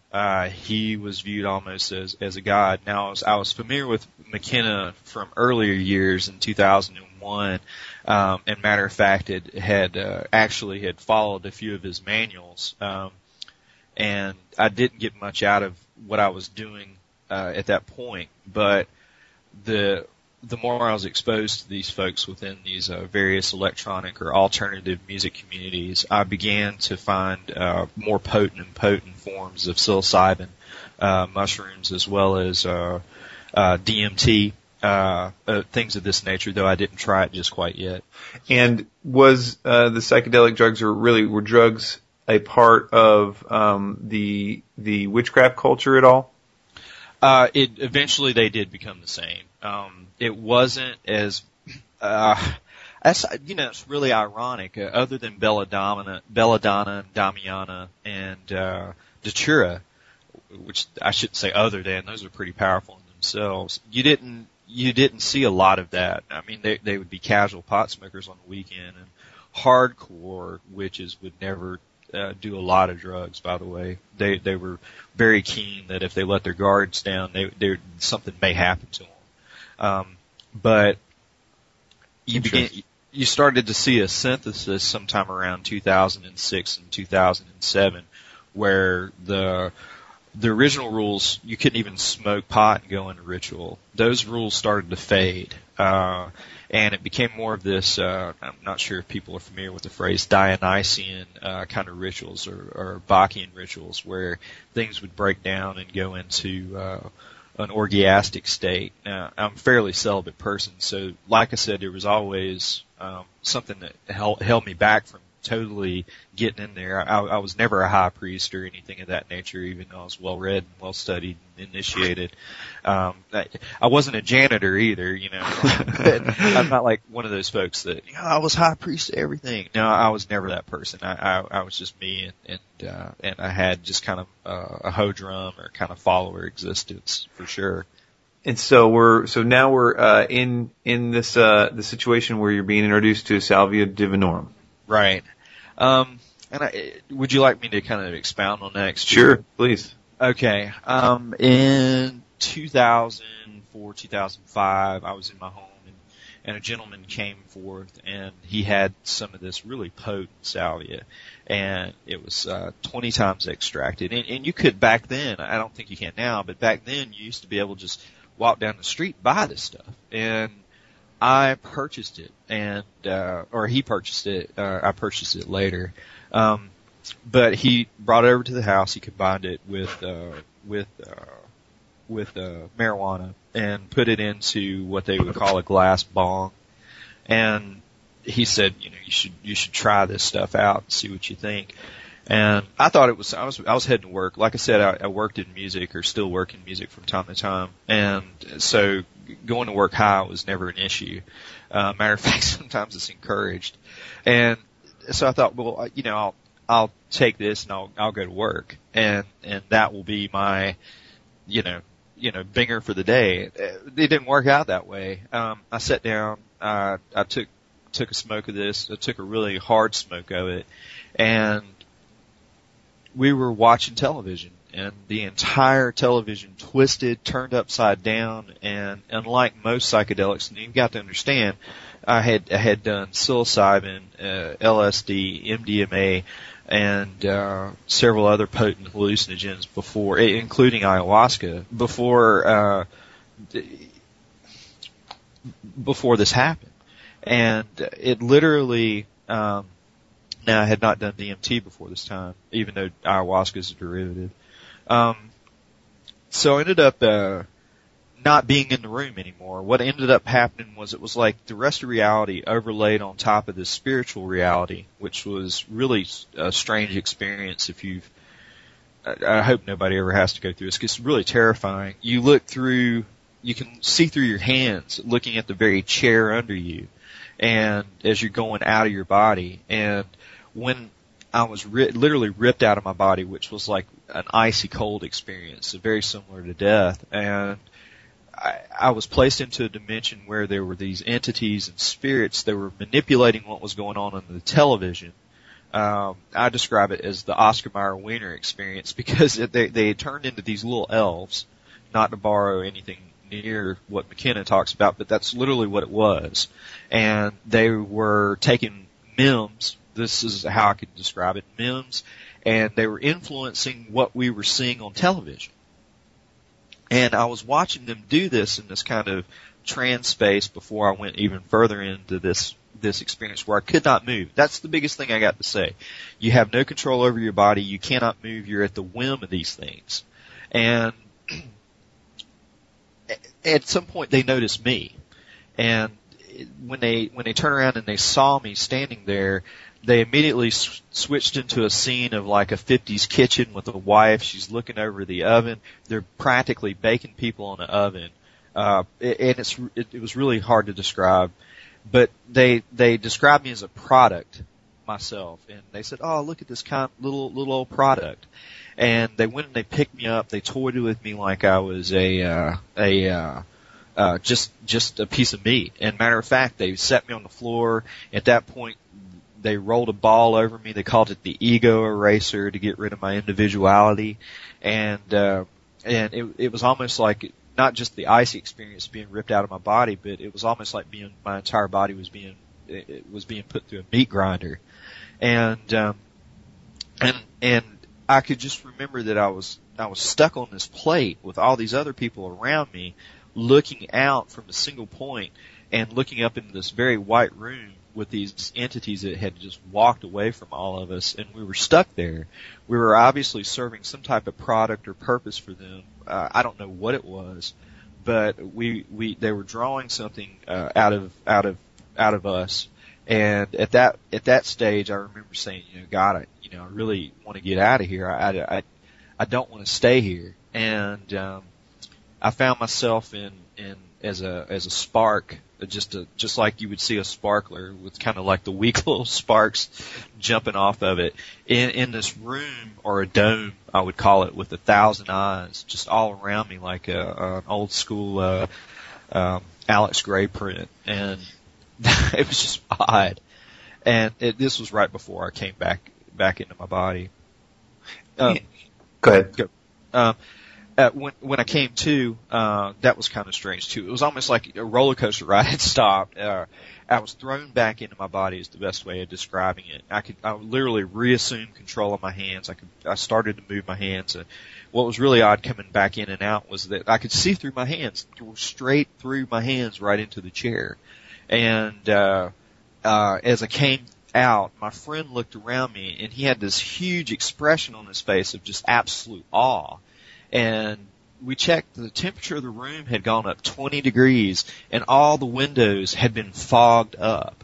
B: Uh, he was viewed almost as, as a god. Now, I was, I was familiar with McKenna from earlier years in two thousand one. Um, and matter of fact, it had, uh, actually had followed a few of his manuals. Um, and I didn't get much out of what I was doing, uh, at that point. But the, the more I was exposed to these folks within these uh, various electronic or alternative music communities, I began to find uh, more potent and potent forms of psilocybin uh, mushrooms, as well as uh, uh, D M T, uh, uh, things of this nature. Though I didn't try it just quite yet.
C: And was uh, the psychedelic drugs, or really were drugs, a part of um, the the witchcraft culture at all?
B: Uh, it eventually they did become the same. Um, it wasn't as, uh, as, you know, it's really ironic, uh, other than Belladonna, Belladonna, Damiana, and, uh, Datura, which I shouldn't say other than, those are pretty powerful in themselves. You didn't, you didn't see a lot of that. I mean, they, they would be casual pot smokers on the weekend, and hardcore witches would never Uh, do a lot of drugs, by the way. They they were very keen that if they let their guards down, they, they something may happen to them. Um, but you began, you started to see a synthesis sometime around two thousand six and two thousand seven, where the the original rules, you couldn't even smoke pot and go into ritual. Those rules started to fade. Uh, and it became more of this, uh, I'm not sure if people are familiar with the phrase Dionysian, uh, kind of rituals, or, or Bacchian rituals, where things would break down and go into, uh, an orgiastic state. Now, I'm a fairly celibate person, so like I said, there was always, um, something that held, held me back from totally getting in there. I, I was never a high priest or anything of that nature, even though I was well read and well studied and initiated. Um, I, I wasn't a janitor either, you know. I'm not like one of those folks that, you know, I was high priest of everything. No, I was never that person. I, I, I was just me, and, and, uh, and I had just kind of, uh, a hoe drum or kind of follower existence for sure.
C: And so we're, so now we're, uh, in, in this, uh, the situation where you're being introduced to Salvia Divinorum.
B: Right. Um, and I, would you like me to kind of expound on that?
C: Sure, please.
B: Okay. Um, in two thousand four, two thousand five, I was in my home, and, and a gentleman came forth, and he had some of this really potent salvia, and it was uh, twenty times extracted. And, and you could back then, I don't think you can now, but back then you used to be able to just walk down the street and buy this stuff. And I purchased it, and, uh, or he purchased it, uh, I purchased it later. Um, but he brought it over to the house, he combined it with, uh, with, uh, with, uh, marijuana, and put it into what they would call a glass bong. And he said, you know, you should, you should try this stuff out and see what you think. And I thought it was, I was, I was heading to work. Like I said, I, I worked in music, or still work in music from time to time. And so going to work high was never an issue. Uh, matter of fact, sometimes it's encouraged. And so I thought, well, you know, I'll, I'll take this and I'll, I'll go to work. And, and that will be my, you know, you know, binger for the day. It didn't work out that way. Um, I sat down, uh, I took, took a smoke of this. I took a really hard smoke of it, and we were watching television, and the entire television twisted, turned upside down, and unlike most psychedelics, and you've got to understand, I had, I had done psilocybin, uh, L S D, M D M A, and, uh, several other potent hallucinogens before, including ayahuasca, before, uh, before this happened. And it literally, um, now I had not done D M T before this time, even though ayahuasca is a derivative. Um, so I ended up, uh, not being in the room anymore. What ended up happening was it was like the rest of reality overlaid on top of this spiritual reality, which was really a strange experience. If you've, I, I hope nobody ever has to go through this, because it's really terrifying. You look through, you can see through your hands, looking at the very chair under you, and as you're going out of your body. And when I was ri- literally ripped out of my body, which was like an icy cold experience, very similar to death, and I, I was placed into a dimension where there were these entities and spirits that were manipulating what was going on on the television, Um, I describe it as the Oscar Mayer Wiener experience because they they turned into these little elves, not to borrow anything near what McKenna talks about, but that's literally what it was. And they were taking memes, this is how I could describe it, memes, and they were influencing what we were seeing on television. And I was watching them do this in this kind of trance space before I went even further into this this experience where I could not move. That's the biggest thing I got to say. You have no control over your body. You cannot move. You're at the whim of these things. And at some point they noticed me. And when they when they turned around and they saw me standing there, they immediately s- switched into a scene of like a fifties kitchen with a wife. She's looking over the oven. They're practically baking people in the oven. Uh, and it's, it, it was really hard to describe, but they, they described me as a product myself. And they said, oh, look at this kind, little, little old product. And they went and they picked me up. They toyed with me like I was a, uh, a, uh, uh, just, just a piece of meat. And matter of fact, they set me on the floor. At that point, they rolled a ball over me. They called it the ego eraser to get rid of my individuality. And, uh, and it, it was almost like not just the icy experience being ripped out of my body, but it was almost like being, my entire body was being, it was being put through a meat grinder. And, um, and, and I could just remember that I was, I was stuck on this plate with all these other people around me looking out from a single point and looking up into this very white room with these entities that had just walked away from all of us, and we were stuck there. We were obviously serving some type of product or purpose for them. Uh, I don't know what it was, but we, we, they were drawing something, uh, out of, out of, out of us. And at that, at that stage, I remember saying, you know, God, I, you know, I really want to get out of here. I, I, I don't want to stay here. And, um, I found myself in, in, as a, as a spark, just a, just like you would see a sparkler with kind of like the weak little sparks jumping off of it in, in this room or a dome, I would call it, with a thousand eyes just all around me like a, an old school, uh, um, Alex Gray print. And it was just odd. And it, this was right before I came back, back into my body. Um,
C: Go ahead.
B: Go. Um, Uh, when when I came to, uh, that was kind of strange too. It was almost like a roller coaster ride had stopped. Uh, I was thrown back into my body is the best way of describing it. I could, I literally reassumed control of my hands. I could, I started to move my hands. And what was really odd coming back in and out was that I could see through my hands, straight through my hands right into the chair. And, uh, uh, as I came out, my friend looked around me and he had this huge expression on his face of just absolute awe. And we checked, the temperature of the room had gone up twenty degrees and all the windows had been fogged up.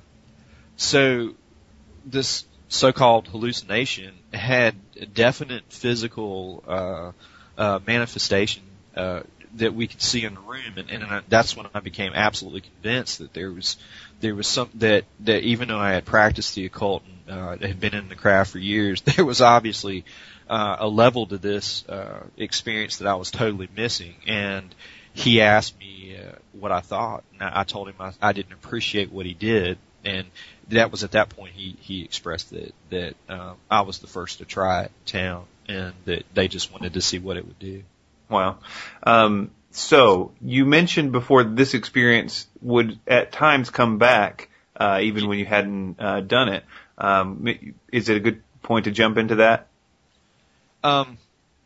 B: So this so-called hallucination had a definite physical, uh, uh, manifestation, uh, that we could see in the room. And, and I, that's when I became absolutely convinced that there was, there was some, that, that even though I had practiced the occult and, uh, had been in the craft for years, there was obviously Uh, a level to this, uh, experience that I was totally missing. And he asked me, uh, what I thought. And I, I told him I, I didn't appreciate what he did. And that was at that point he, he expressed that, that, um, I was the first to try it in town and that they just wanted to see what it would do.
C: Wow. Um, so you mentioned before this experience would at times come back, uh, even when you hadn't, uh, done it. Um, is it a good point to jump into that?
B: Um,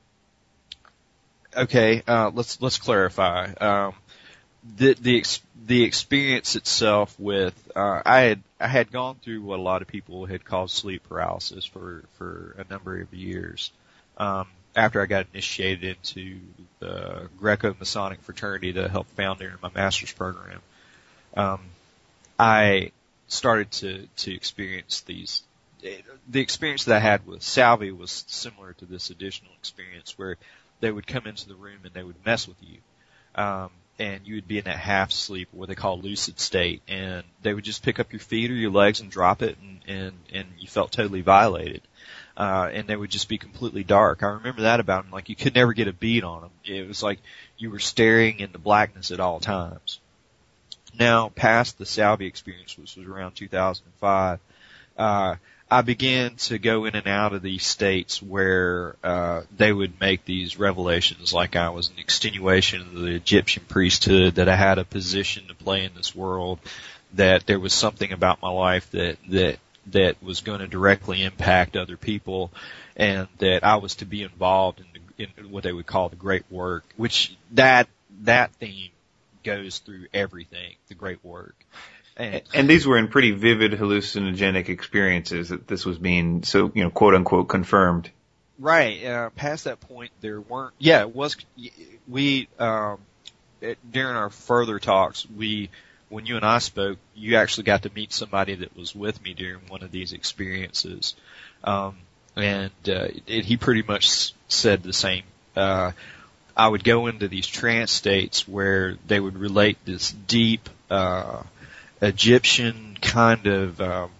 B: okay, uh, let's, let's clarify. Um, the, the, ex- the experience itself with, uh, I had, I had gone through what a lot of people had called sleep paralysis for, for a number of years. Um, after I got initiated into the Greco-Masonic fraternity to help found there in my master's program, um, I started to, to experience these, the experience that I had with Salvi was similar to this additional experience where they would come into the room and they would mess with you. Um, and you would be in that half sleep, what they call lucid state, and they would just pick up your feet or your legs and drop it, and, and, and you felt totally violated. Uh, and they would just be completely dark. I remember that about them, like you could never get a bead on them. It was like you were staring into blackness at all times. Now, past the Salvi experience, which was around two thousand five, uh, I began to go in and out of these states where uh they would make these revelations like I was an extenuation of the Egyptian priesthood, that I had a position to play in this world, that there was something about my life that that that was going to directly impact other people, and that I was to be involved in, the, in what they would call the great work, which that that theme goes through everything, the great work. And,
C: and these were in pretty vivid hallucinogenic experiences that this was being, so, you know, quote unquote confirmed.
B: Right. Uh, past that point, there weren't, yeah, it was, we, um, it, during our further talks, we, when you and I spoke, you actually got to meet somebody that was with me during one of these experiences. Um, and, uh, it, he pretty much said the same. Uh, I would go into these trance states where they would relate this deep, uh, Egyptian kind of um,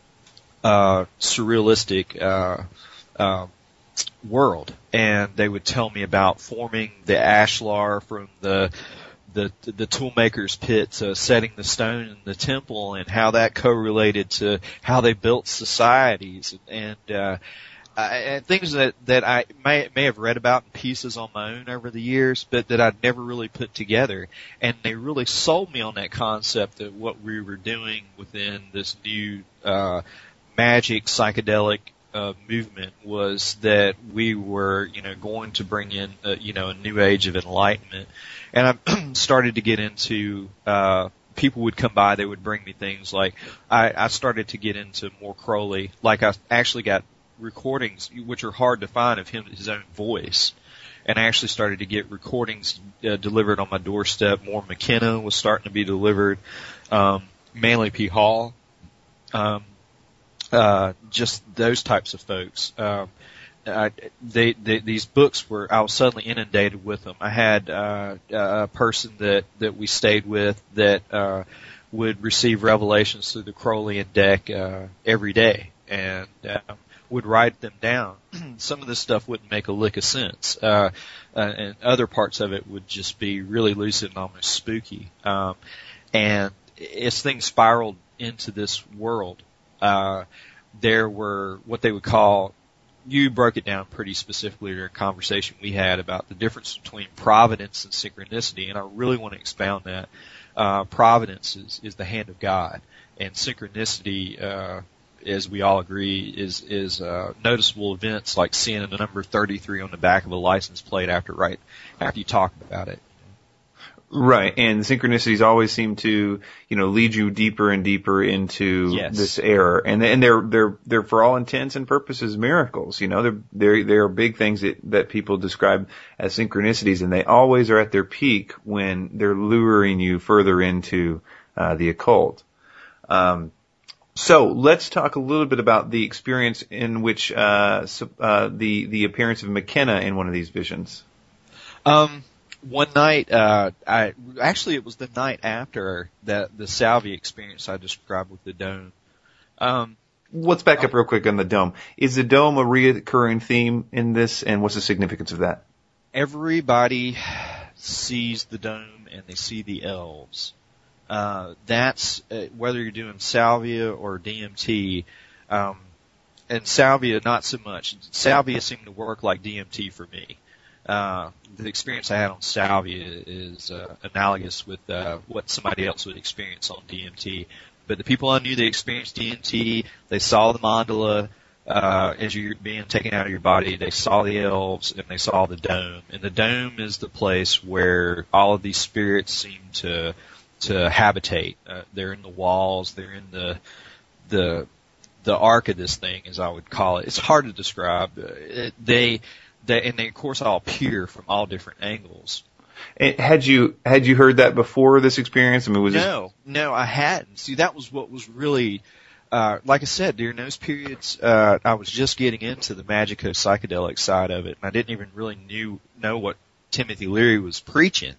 B: uh, surrealistic uh, uh, world, and they would tell me about forming the ashlar from the the the toolmaker's pit to setting the stone in the temple, and how that correlated to how they built societies, and uh, I, and things that that I may may have read about in pieces on my own over the years, but that I'd never really put together. And they really sold me on that concept of what we were doing within this new uh magic psychedelic uh movement, was that we were, you know, going to bring in uh, you know, a new age of enlightenment. And I started to get into uh people would come by, they would bring me things like I, I started to get into more Crowley. Like I actually got recordings, which are hard to find, of him, his own voice. And I actually started to get recordings uh, delivered on my doorstep. More McKenna was starting to be delivered. Um, Manly P. Hall. Um, uh, just those types of folks. Um, I, they, they, these books were, I was suddenly inundated with them. I had, uh, a person that, that we stayed with that, uh, would receive revelations through the Crowleyan deck, uh, every day. And, uh, would write them down. Some of this stuff wouldn't make a lick of sense, uh, uh, and other parts of it would just be really lucid and almost spooky. Um, and as things spiraled into this world, uh, there were what they would call, you broke it down pretty specifically in a conversation we had about the difference between providence and synchronicity, and I really want to expound that. Uh, providence is, is the hand of God, and synchronicity, uh, as we all agree, is is uh, noticeable events like seeing the number thirty-three on the back of a license plate after right after you talk about it.
C: Right, and synchronicities always seem to, you know, lead you deeper and deeper into
B: yes.
C: this error, and and they're they're they're for all intents and purposes miracles. You know, they're they're they're big things that that people describe as synchronicities, and they always are at their peak when they're luring you further into uh, the occult. Um, So let's talk a little bit about the experience in which uh, uh, the the appearance of McKenna in one of these visions.
B: Um, one night, uh, I actually it was the night after that the salvia experience I described with the dome. Um,
C: let's back up real quick on the dome. Is the dome a reoccurring theme in this, and what's the significance of that?
B: Everybody sees the dome and they see the elves. Uh, that's, uh, whether you're doing salvia or D M T, um, and salvia not so much. Salvia seemed to work like D M T for me. Uh, the experience I had on salvia is, uh, analogous with, uh, what somebody else would experience on D M T. But the people I knew that experienced D M T, they saw the mandala, uh, as you're being taken out of your body, they saw the elves and they saw the dome. And the dome is the place where all of these spirits seem to, to habitate. Uh, they're in the walls, they're in the, the, the arc of this thing, as I would call it. It's hard to describe. Uh, it, they, they, and they of course all appear from all different angles.
C: And had you, had you heard that before this experience? I mean, was
B: No, it... no, I hadn't. See, that was what was really, uh, like I said, during those periods, uh, I was just getting into the magico psychedelic side of it, and I didn't even really knew, know what Timothy Leary was preaching.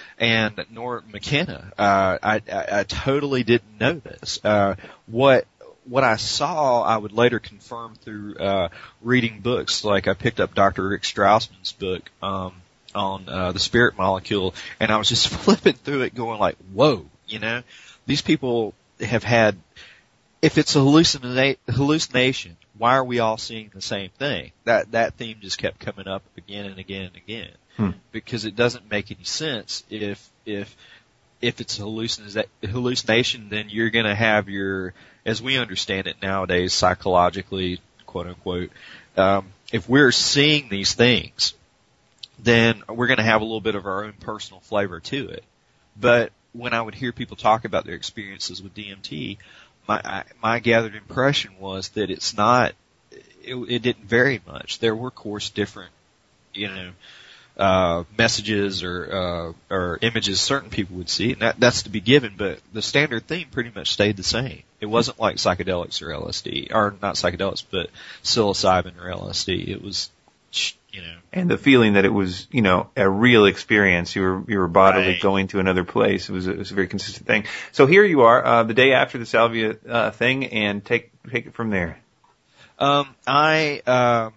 B: And nor McKenna, uh, I, I, I totally didn't know this. Uh, what, what I saw, I would later confirm through, uh, reading books. Like I picked up Doctor Rick Strassman's book, um, on, uh, the spirit molecule, and I was just flipping through it going like, whoa, you know, these people have had if it's a hallucina- hallucination, why are we all seeing the same thing? That that theme just kept coming up again and again and again,
C: hmm.
B: because it doesn't make any sense. If if if it's a hallucin- hallucination, then you're going to have your, as we understand it nowadays, psychologically, quote unquote, um, if we're seeing these things, then we're going to have a little bit of our own personal flavor to it. But when I would hear people talk about their experiences with D M T, my my gathered impression was that it's not, it, it didn't vary much. There were, of course, different, you know, uh, messages or uh, or images certain people would see, and that, that's to be given. But the standard theme pretty much stayed the same. It wasn't like psychedelics or L S D, or not psychedelics, but psilocybin or L S D. It was, you know,
C: and the feeling that it was, you know, a real experience. You were you were bodily
B: right.
C: going to another place. It was a, it was a very consistent thing. So here you are, uh, the day after the salvia uh, thing, and take take it from there.
B: Um, I uh,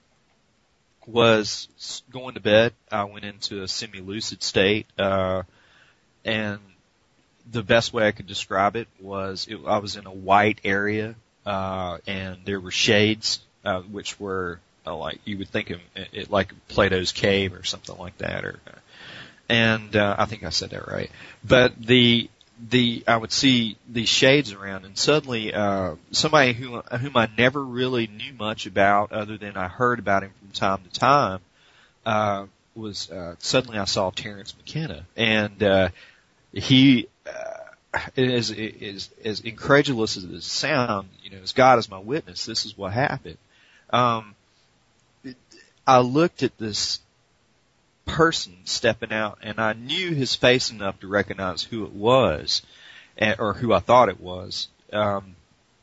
B: was going to bed. I went into a semi-lucid state, uh, and the best way I could describe it was it, I was in a white area, uh, and there were shades, uh, which were uh, like you would think of it like Plato's cave or something like that, or and uh, I think I said that right. But the the I would see these shades around, and suddenly uh, somebody who whom I never really knew much about, other than I heard about him from time to time, uh, was uh, suddenly I saw Terence McKenna, and uh, he. Uh, as, as, as incredulous as it sounds, you know, as God is my witness, this is what happened. Um, it, I looked at this person stepping out, and I knew his face enough to recognize who it was, and, or who I thought it was. Um,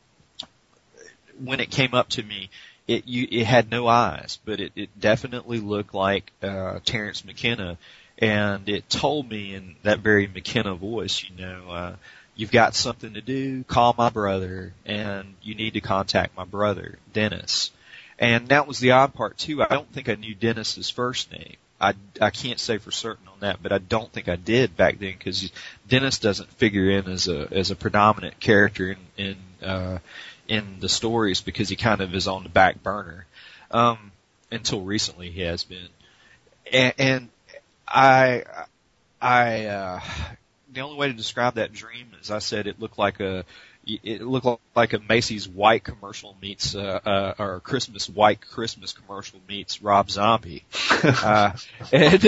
B: when it came up to me, it, you, it had no eyes, but it, it definitely looked like uh, Terence McKenna. And it told me in that very McKenna voice, you know, uh, you've got something to do, call my brother, and you need to contact my brother, Dennis. And that was the odd part, too. I don't think I knew Dennis's first name. I, I can't say for certain on that, but I don't think I did back then, because Dennis doesn't figure in as a as a predominant character in in, uh, in the stories, because he kind of is on the back burner. Um, until recently he has been. And, and I, I, uh, the only way to describe that dream is I said it looked like a, it looked like a Macy's white commercial meets, uh, uh, or a Christmas white Christmas commercial meets Rob Zombie. uh, and,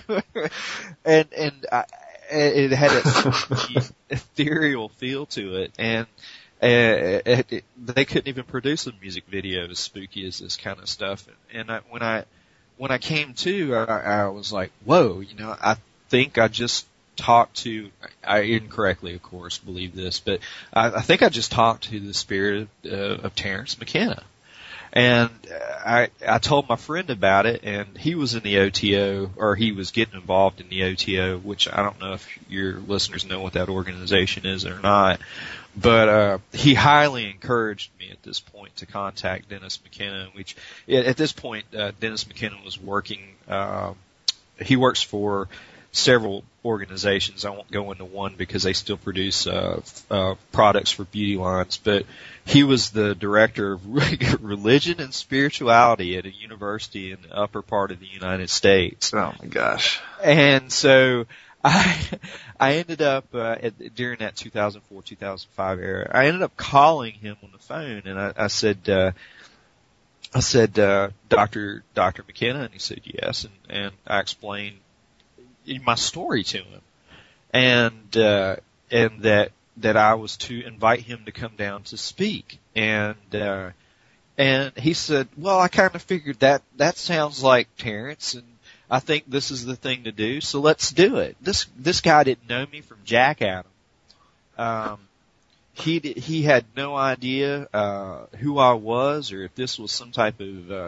B: and, and I, it had a ethereal feel to it, and, uh, it, it, they couldn't even produce a music video as spooky as this kind of stuff. And, and I, when I, When I came to, I, I was like, whoa, you know, I think I just talked to, I incorrectly, of course, believe this, but I, I think I just talked to the spirit of, uh, of Terence McKenna. And I, I told my friend about it, and he was in the O T O, or he was getting involved in the O T O, which I don't know if your listeners know what that organization is or not. But uh he highly encouraged me at this point to contact Dennis McKenna, which at this point uh, Dennis McKenna was working. Uh, he works for several organizations. I won't go into one because they still produce uh, uh products for beauty lines. But he was the director of religion and spirituality at a university in the upper part of the United States.
C: Oh my gosh!
B: And so. I I ended up uh, at, during that two thousand four two thousand five era. I ended up calling him on the phone, and I, I said, uh, I said, uh, Doctor Doctor McKenna, and he said yes, and, and I explained my story to him, and uh, and that that I was to invite him to come down to speak, and uh, and he said, well, I kind of figured that that sounds like Terence, and I think this is the thing to do, so let's do it. This this guy didn't know me from Jack Adam. Um, he did, he had no idea uh, who I was, or if this was some type of uh,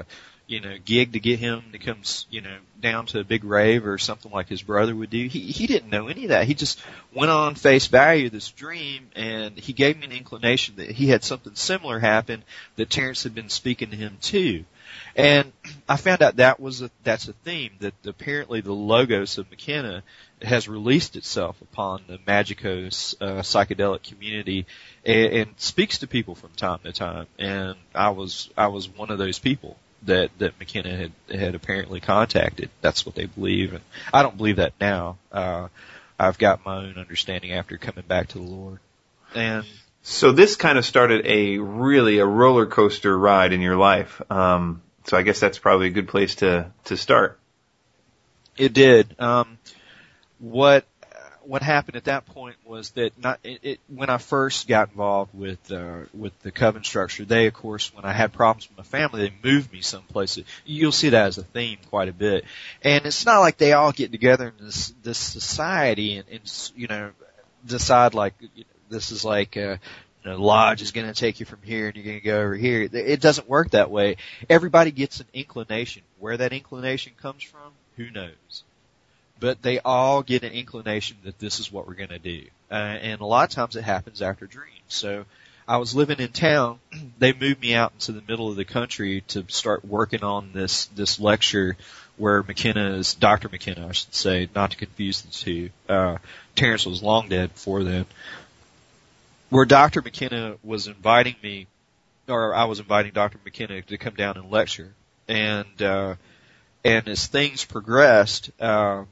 B: you know, gig to get him to come, you know, down to a big rave or something like his brother would do. He, he didn't know any of that. He just went on face value this dream, and he gave me an inclination that he had something similar happen that Terrence had been speaking to him too. And I found out that was a, that's a theme, that apparently the Logos of McKenna has released itself upon the Magicos uh, psychedelic community and, and speaks to people from time to time. And I was I was one of those people that that McKenna had had apparently contacted. That's what they believe, and I don't believe that now. Uh, I've got my own understanding after coming back to the Lord. And
C: so this kind of started a really a roller coaster ride in your life. Um, so I guess that's probably a good place to to start.
B: It did. Um, what what happened at that point was that not it, it, when I first got involved with uh, with the coven structure, they, of course, when I had problems with my family, they moved me someplace. You'll see that as a theme quite a bit. And it's not like they all get together in this this society and, and you know decide like you know, this is like uh, you know, lodge is going to take you from here and you're going to go over here. It doesn't work that way. Everybody gets an inclination. Where that inclination comes from, who knows? But they all get an inclination that this is what we're going to do. Uh, and a lot of times it happens after dreams. So I was living in town. They moved me out into the middle of the country to start working on this, this lecture where McKenna is, Doctor McKenna, I should say, not to confuse the two. Uh, Terrence was long dead before then. Where Doctor McKenna was inviting me, or I was inviting Doctor McKenna to come down and lecture. And, uh, and as things progressed, uh,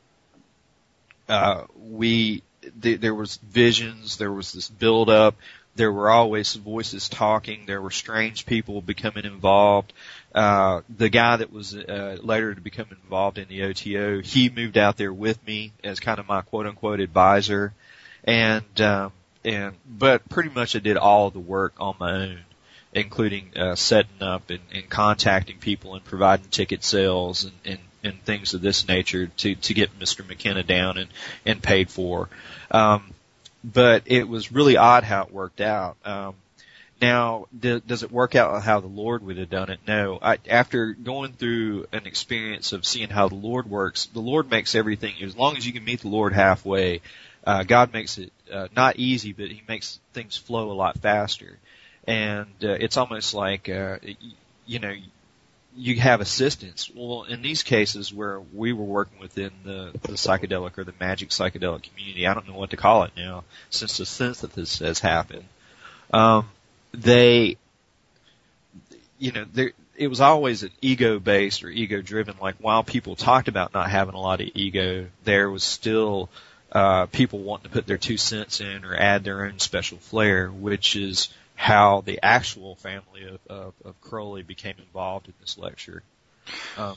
B: Uh, we, th- there was visions, there was this build up, there were always voices talking, there were strange people becoming involved. Uh, the guy that was, uh, later to become involved in the O T O, he moved out there with me as kind of my quote unquote advisor. And, um, and, but pretty much I did all of the work on my own, including, uh, setting up and, and contacting people and providing ticket sales and, and and things of this nature to, to get Mister McKenna down and, and paid for. Um, but it was really odd how it worked out. Um, now, th- does it work out how the Lord would have done it? No. I, after going through an experience of seeing how the Lord works, the Lord makes everything, as long as you can meet the Lord halfway, uh, God makes it, uh, not easy, but He makes things flow a lot faster. And, uh, it's almost like, uh, you know, you have assistance. Well, in these cases where we were working within the, the psychedelic or the magic psychedelic community, I don't know what to call it now, since the synthesis has happened. Um, they, you know, there, it was always an ego-based or ego-driven. Like while people talked about not having a lot of ego, there was still uh, people wanting to put their two cents in or add their own special flair, which is how the actual family of, of, of Crowley became involved in this lecture. Um,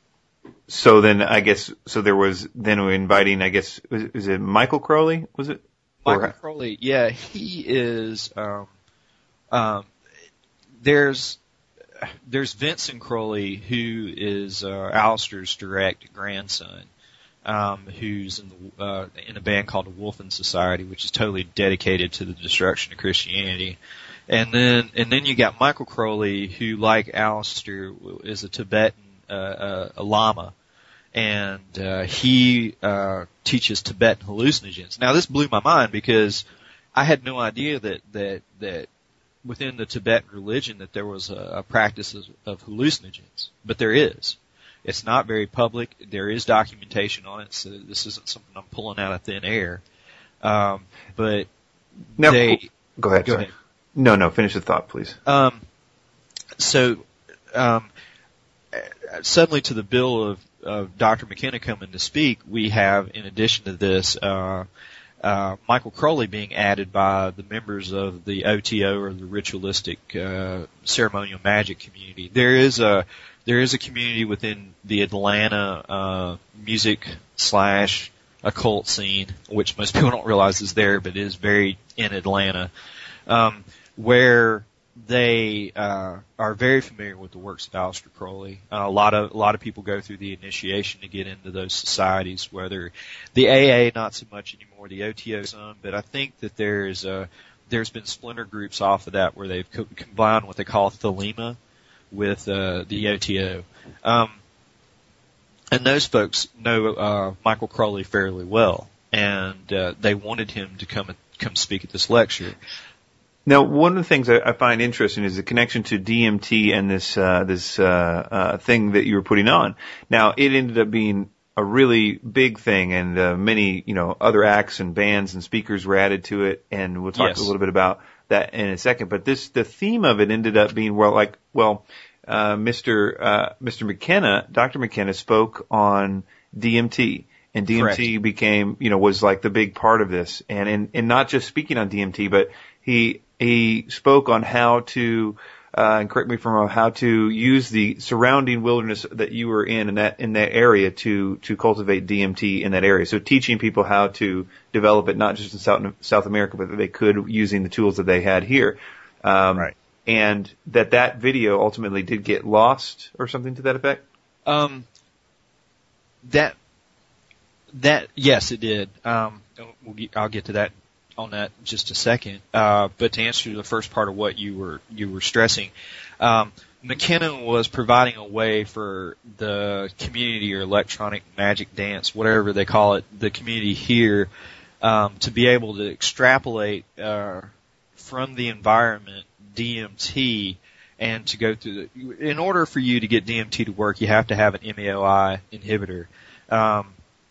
C: so then I guess, so there was, then we're inviting, I guess, was, was it Michael Crowley, was it?
B: Michael
C: or,
B: Crowley, yeah, he is, um, um, there's, there's Vincent Crowley, who is, uh, Alistair's direct grandson, um, who's in the, uh, in a band called the Wolfen Society, which is totally dedicated to the destruction of Christianity. And then, and then you got Michael Crowley, who, like Alistair, is a Tibetan, uh, uh, a Lama. And, uh, he, uh, teaches Tibetan hallucinogens. Now this blew my mind because I had no idea that, that, that within the Tibetan religion that there was a, a practice of, of hallucinogens. But there is. It's not very public. There is documentation on it, so this isn't something I'm pulling out of thin air. Um, but
C: now,
B: they,
C: go ahead.
B: Go
C: sorry.
B: ahead.
C: No, no, finish the thought, please.
B: Um, so, um, suddenly to the bill of, of Doctor McKenna coming to speak, we have, in addition to this, uh, uh, Michael Crowley being added by the members of the O T O, or the ritualistic, uh, ceremonial magic community. There is a, there is a community within the Atlanta, uh, music slash occult scene, which most people don't realize is there, but is very in Atlanta. Um, where they uh, are very familiar with the works of Aleister Crowley. Uh, a lot of a lot of people go through the initiation to get into those societies. Whether the A A, not so much anymore, the O T O some, but I think that there's uh, there's been splinter groups off of that where they've co- combined what they call Thelema, with uh, the O T O. Um, and those folks know uh, Michael Crowley fairly well, and uh, they wanted him to come come speak at this lecture.
C: Now, one of the things I find interesting is the connection to D M T and this uh, this uh, uh, thing that you were putting on. Now, it ended up being a really big thing, and uh, many you know other acts and bands and speakers were added to it, and we'll talk
B: yes.
C: a little bit about that in a second. But this the theme of it ended up being well, like well, uh, Mister Uh, Mister McKenna, Doctor McKenna spoke on D M T. And D M T
B: Correct.
C: became, you know, was like the big part of this. And, and, and not just speaking on D M T, but he, he spoke on how to, uh, and correct me if I'm wrong, how to use the surrounding wilderness that you were in, in that, in that area to, to cultivate D M T in that area. So teaching people how to develop it, not just in South, South America, but that they could using the tools that they had here. Um,
B: right.
C: And that that video ultimately did get lost or something to that effect?
B: Um, that, That yes, it did. Um, we'll get, I'll get to that on that in just a second. Uh, but to answer the first part of what you were you were stressing, um, McKenna was providing a way for the community or electronic magic dance, whatever they call it, the community here, um, to be able to extrapolate uh, from the environment D M T. And to go through the, in order for you to get D M T to work, you have to have an M A O I inhibitor. Um,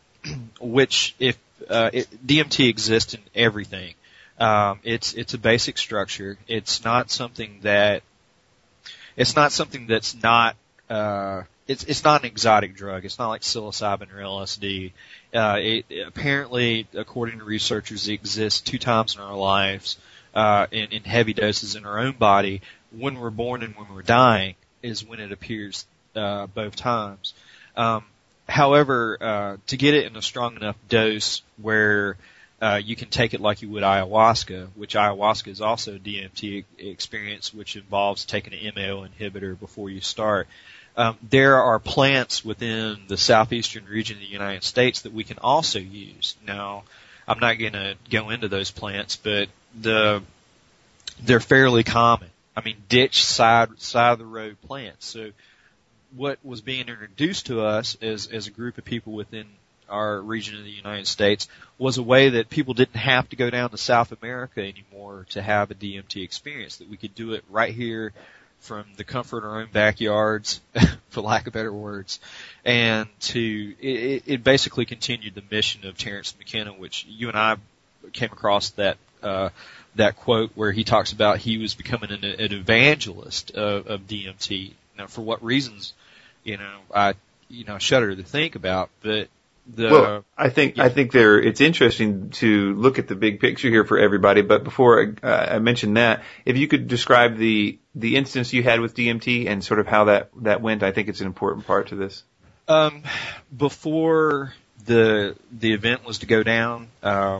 B: which if uh, it, D M T exists in everything. Um, it's it's a basic structure. It's not something that it's not something that's not uh, it's it's not an exotic drug. It's not like psilocybin or L S D. Uh, it, apparently, according to researchers, it exists two times in our lives uh, in, in heavy doses in our own body. When we're born and when we're dying is when it appears uh, both times. Um, However, uh, to get it in a strong enough dose where uh, you can take it like you would ayahuasca, which ayahuasca is also a D M T experience, which involves taking an M A O inhibitor before you start. Um, there are plants within the southeastern region of the United States that we can also use. Now, I'm not going to go into those plants, but the they're fairly common. I mean, ditch side side of the road plants. So what was being introduced to us as, as a group of people within our region of the United States was a way that people didn't have to go down to South America anymore to have a D M T experience, that we could do it right here from the comfort of our own backyards, for lack of better words, and to, it, it basically continued the mission of Terrence McKenna, which you and I came across that, uh, that quote where he talks about he was becoming an, an evangelist of, of D M T. Now, for what reasons, you know, I, you know, shudder to think about, but the,
C: well, I think,
B: yeah.
C: I think there, it's interesting to look at the big picture here for everybody, but before I, uh, I mention that, if you could describe the, the instance you had with D M T and sort of how that, that went, I think it's an important part to this.
B: Um, before the, the event was to go down, um,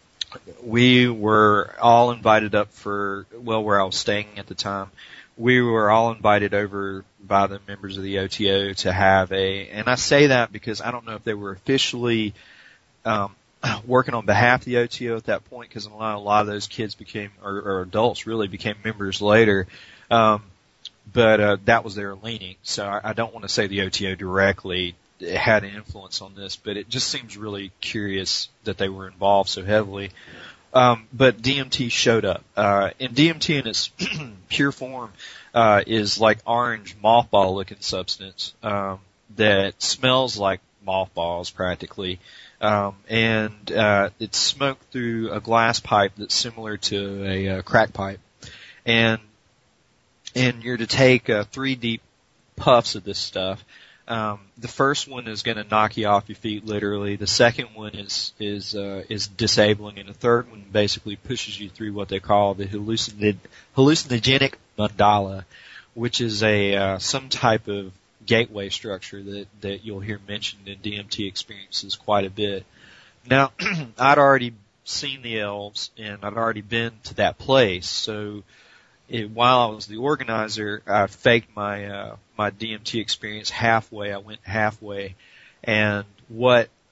B: we were all invited up for, well, where I was staying at the time. We were all invited over by the members of the O T O to have a, and I say that because I don't know if they were officially um, working on behalf of the O T O at that point, because a lot, a lot of those kids became, or, or adults really became members later. Um, but uh, that was their leaning. So I, I don't want to say the O T O directly had an influence on this, but it just seems really curious that they were involved so heavily. Um, but D M T showed up. Uh, and D M T in its pure form, uh, is like orange mothball looking substance, um, that smells like mothballs practically. Um, and, uh, it's smoked through a glass pipe that's similar to a, uh, crack pipe. And, and you're to take, uh, three deep puffs of this stuff. Um, the first one is going to knock you off your feet, literally. The second one is is uh, is disabling, and the third one basically pushes you through what they call the hallucinogenic, hallucinogenic mandala, which is a uh, some type of gateway structure that that you'll hear mentioned in D M T experiences quite a bit. Now, I'd already seen the elves, and I'd already been to that place, so. It, while I was the organizer, I faked my uh, my D M T experience halfway. I went halfway, and what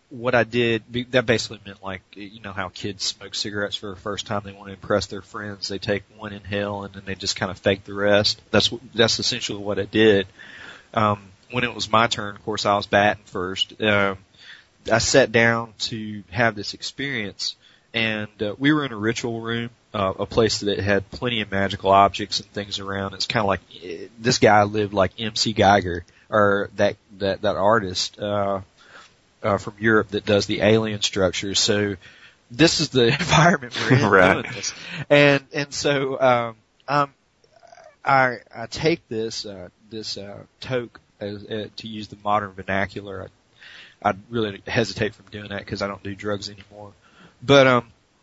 B: what I did, that basically meant like, you know how kids smoke cigarettes for the first time, they want to impress their friends, they take one inhale and then they just kind of fake the rest. That's that's essentially what I did. Um, when it was my turn, of course, I was batting first. Um, I sat down to have this experience, and uh, we were in a ritual room, uh, a place that had plenty of magical objects and things around. It's kind of like, uh, this guy lived like M C Geiger, or that that that artist uh, uh, from Europe that does the alien structures. So this is the environment we're in
C: right.
B: doing this, and and so um, um, I I take this uh, this uh, toque as, uh, to use the modern vernacular. I, I really hesitate from doing that because I don't do drugs anymore. But um,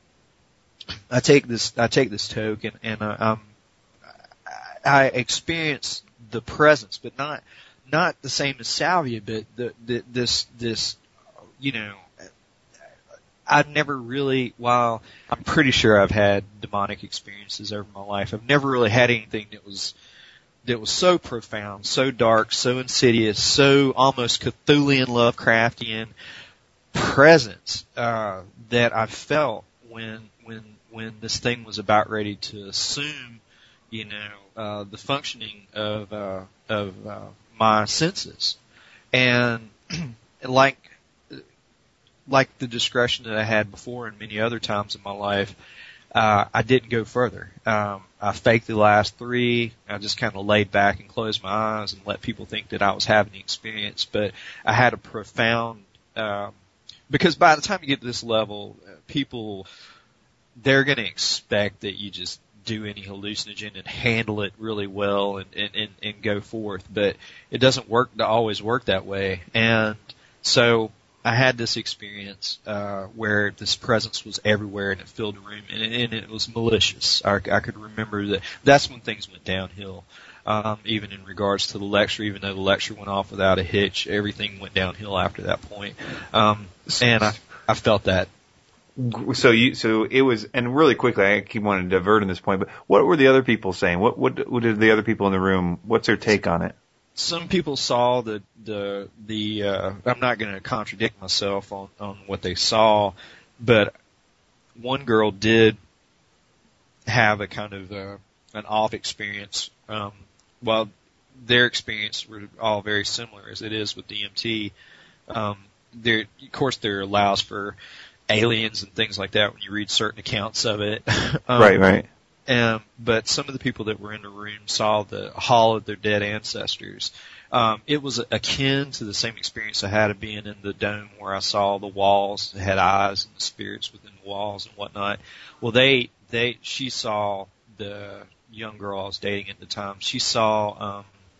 B: I take this I take this toque and and uh, um, I experience the presence, but not not the same as salvia, but the, the this this you know. I've never really, while I'm pretty sure I've had demonic experiences over my life, I've never really had anything that was, that was so profound, so dark, so insidious, so almost Cthulhian, Lovecraftian presence, uh, that I felt when, when, when this thing was about ready to assume, you know, uh, the functioning of, uh, of, uh, my senses. And, like, like the discretion that I had before and many other times in my life, uh, I didn't go further. Um, I faked the last three. I just kind of laid back and closed my eyes and let people think that I was having the experience. But I had a profound, um, because by the time you get to this level, uh, people, they're going to expect that you just do any hallucinogen and handle it really well and, and, and, and go forth. But it doesn't work to always work that way. And so, I had this experience uh, where this presence was everywhere and it filled the room, and, and it was malicious. I, I could remember that. That's when things went downhill, um, even in regards to the lecture. Even though the lecture went off without a hitch, everything went downhill after that point. Um, and I, I felt that.
C: So you, so it was, and really quickly, I keep wanting to divert in this point, but what were the other people saying? What, what, what did the other people in the room? What's their take on it?
B: Some people saw the the the. Uh, I'm not going to contradict myself on on what they saw, but one girl did have a kind of uh, an off experience. Um, while their experience were all very similar as it is with D M T, um, there of course there allows for aliens and things like that when you read certain accounts of it. um,
C: right, right.
B: Um, but some of the people that were in the room saw the hall of their dead ancestors. Um, it was akin to the same experience I had of being in the dome where I saw the walls that had eyes and the spirits within the walls and whatnot. Well, they, they, she saw the young girl I was dating at the time. She saw, um,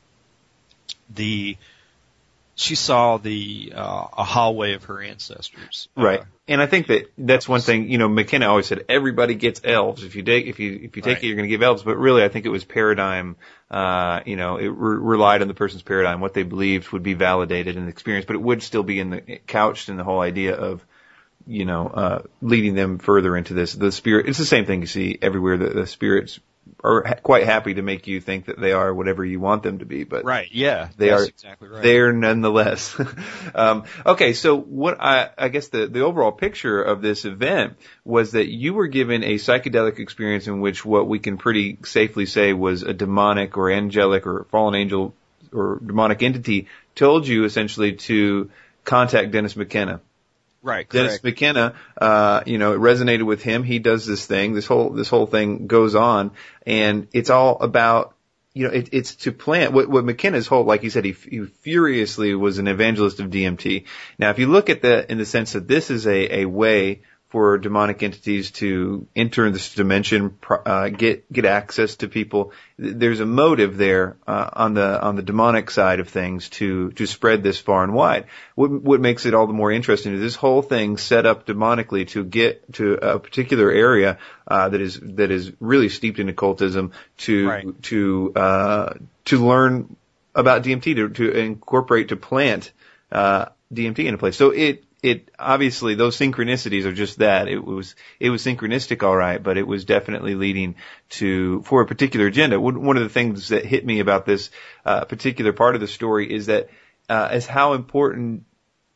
B: the, she saw the, uh, a hallway of her ancestors.
C: Right.
B: Uh,
C: And I think that that's one thing, you know, McKenna always said everybody gets elves. If you take, if you, if you take
B: right.
C: it, you're going to give elves. But really, I think it was paradigm, uh, you know, it re- relied on the person's paradigm. What they believed would be validated in the experience, but it would still be in the, couched in the whole idea of, you know, uh, leading them further into this. The spirit, it's the same thing you see everywhere. The, the spirits are ha- quite happy to make you think that they are whatever you want them to be, but
B: right, yeah,
C: they
B: that's
C: are
B: exactly right.
C: there nonetheless. um, okay, so what I, I guess the, the overall picture of this event was that you were given a psychedelic experience in which what we can pretty safely say was a demonic or angelic or fallen angel or demonic entity told you essentially to contact Dennis McKenna.
B: Right,
C: Dennis
B: correct.
C: McKenna, uh, you know, it resonated with him. He does this thing. This whole, this whole thing goes on, and it's all about, you know, it, it's to plant what, what McKenna's whole, like he said, he, he furiously was an evangelist of D M T. Now, if you look at that in the sense that this is a, a way for demonic entities to enter this dimension, uh, get, get access to people, there's a motive there, uh, on the, on the demonic side of things to, to spread this far and wide. What, what makes it all the more interesting is this whole thing set up demonically to get to a particular area, uh, that is, that is really steeped in occultism to,
B: right.
C: to, uh, to learn about D M T, to, to incorporate, to plant, uh, D M T in a place. So it, It obviously those synchronicities are just that. It was it was synchronistic, all right, but it was definitely leading to for a particular agenda. One of the things that hit me about this uh, particular part of the story is that uh, is how important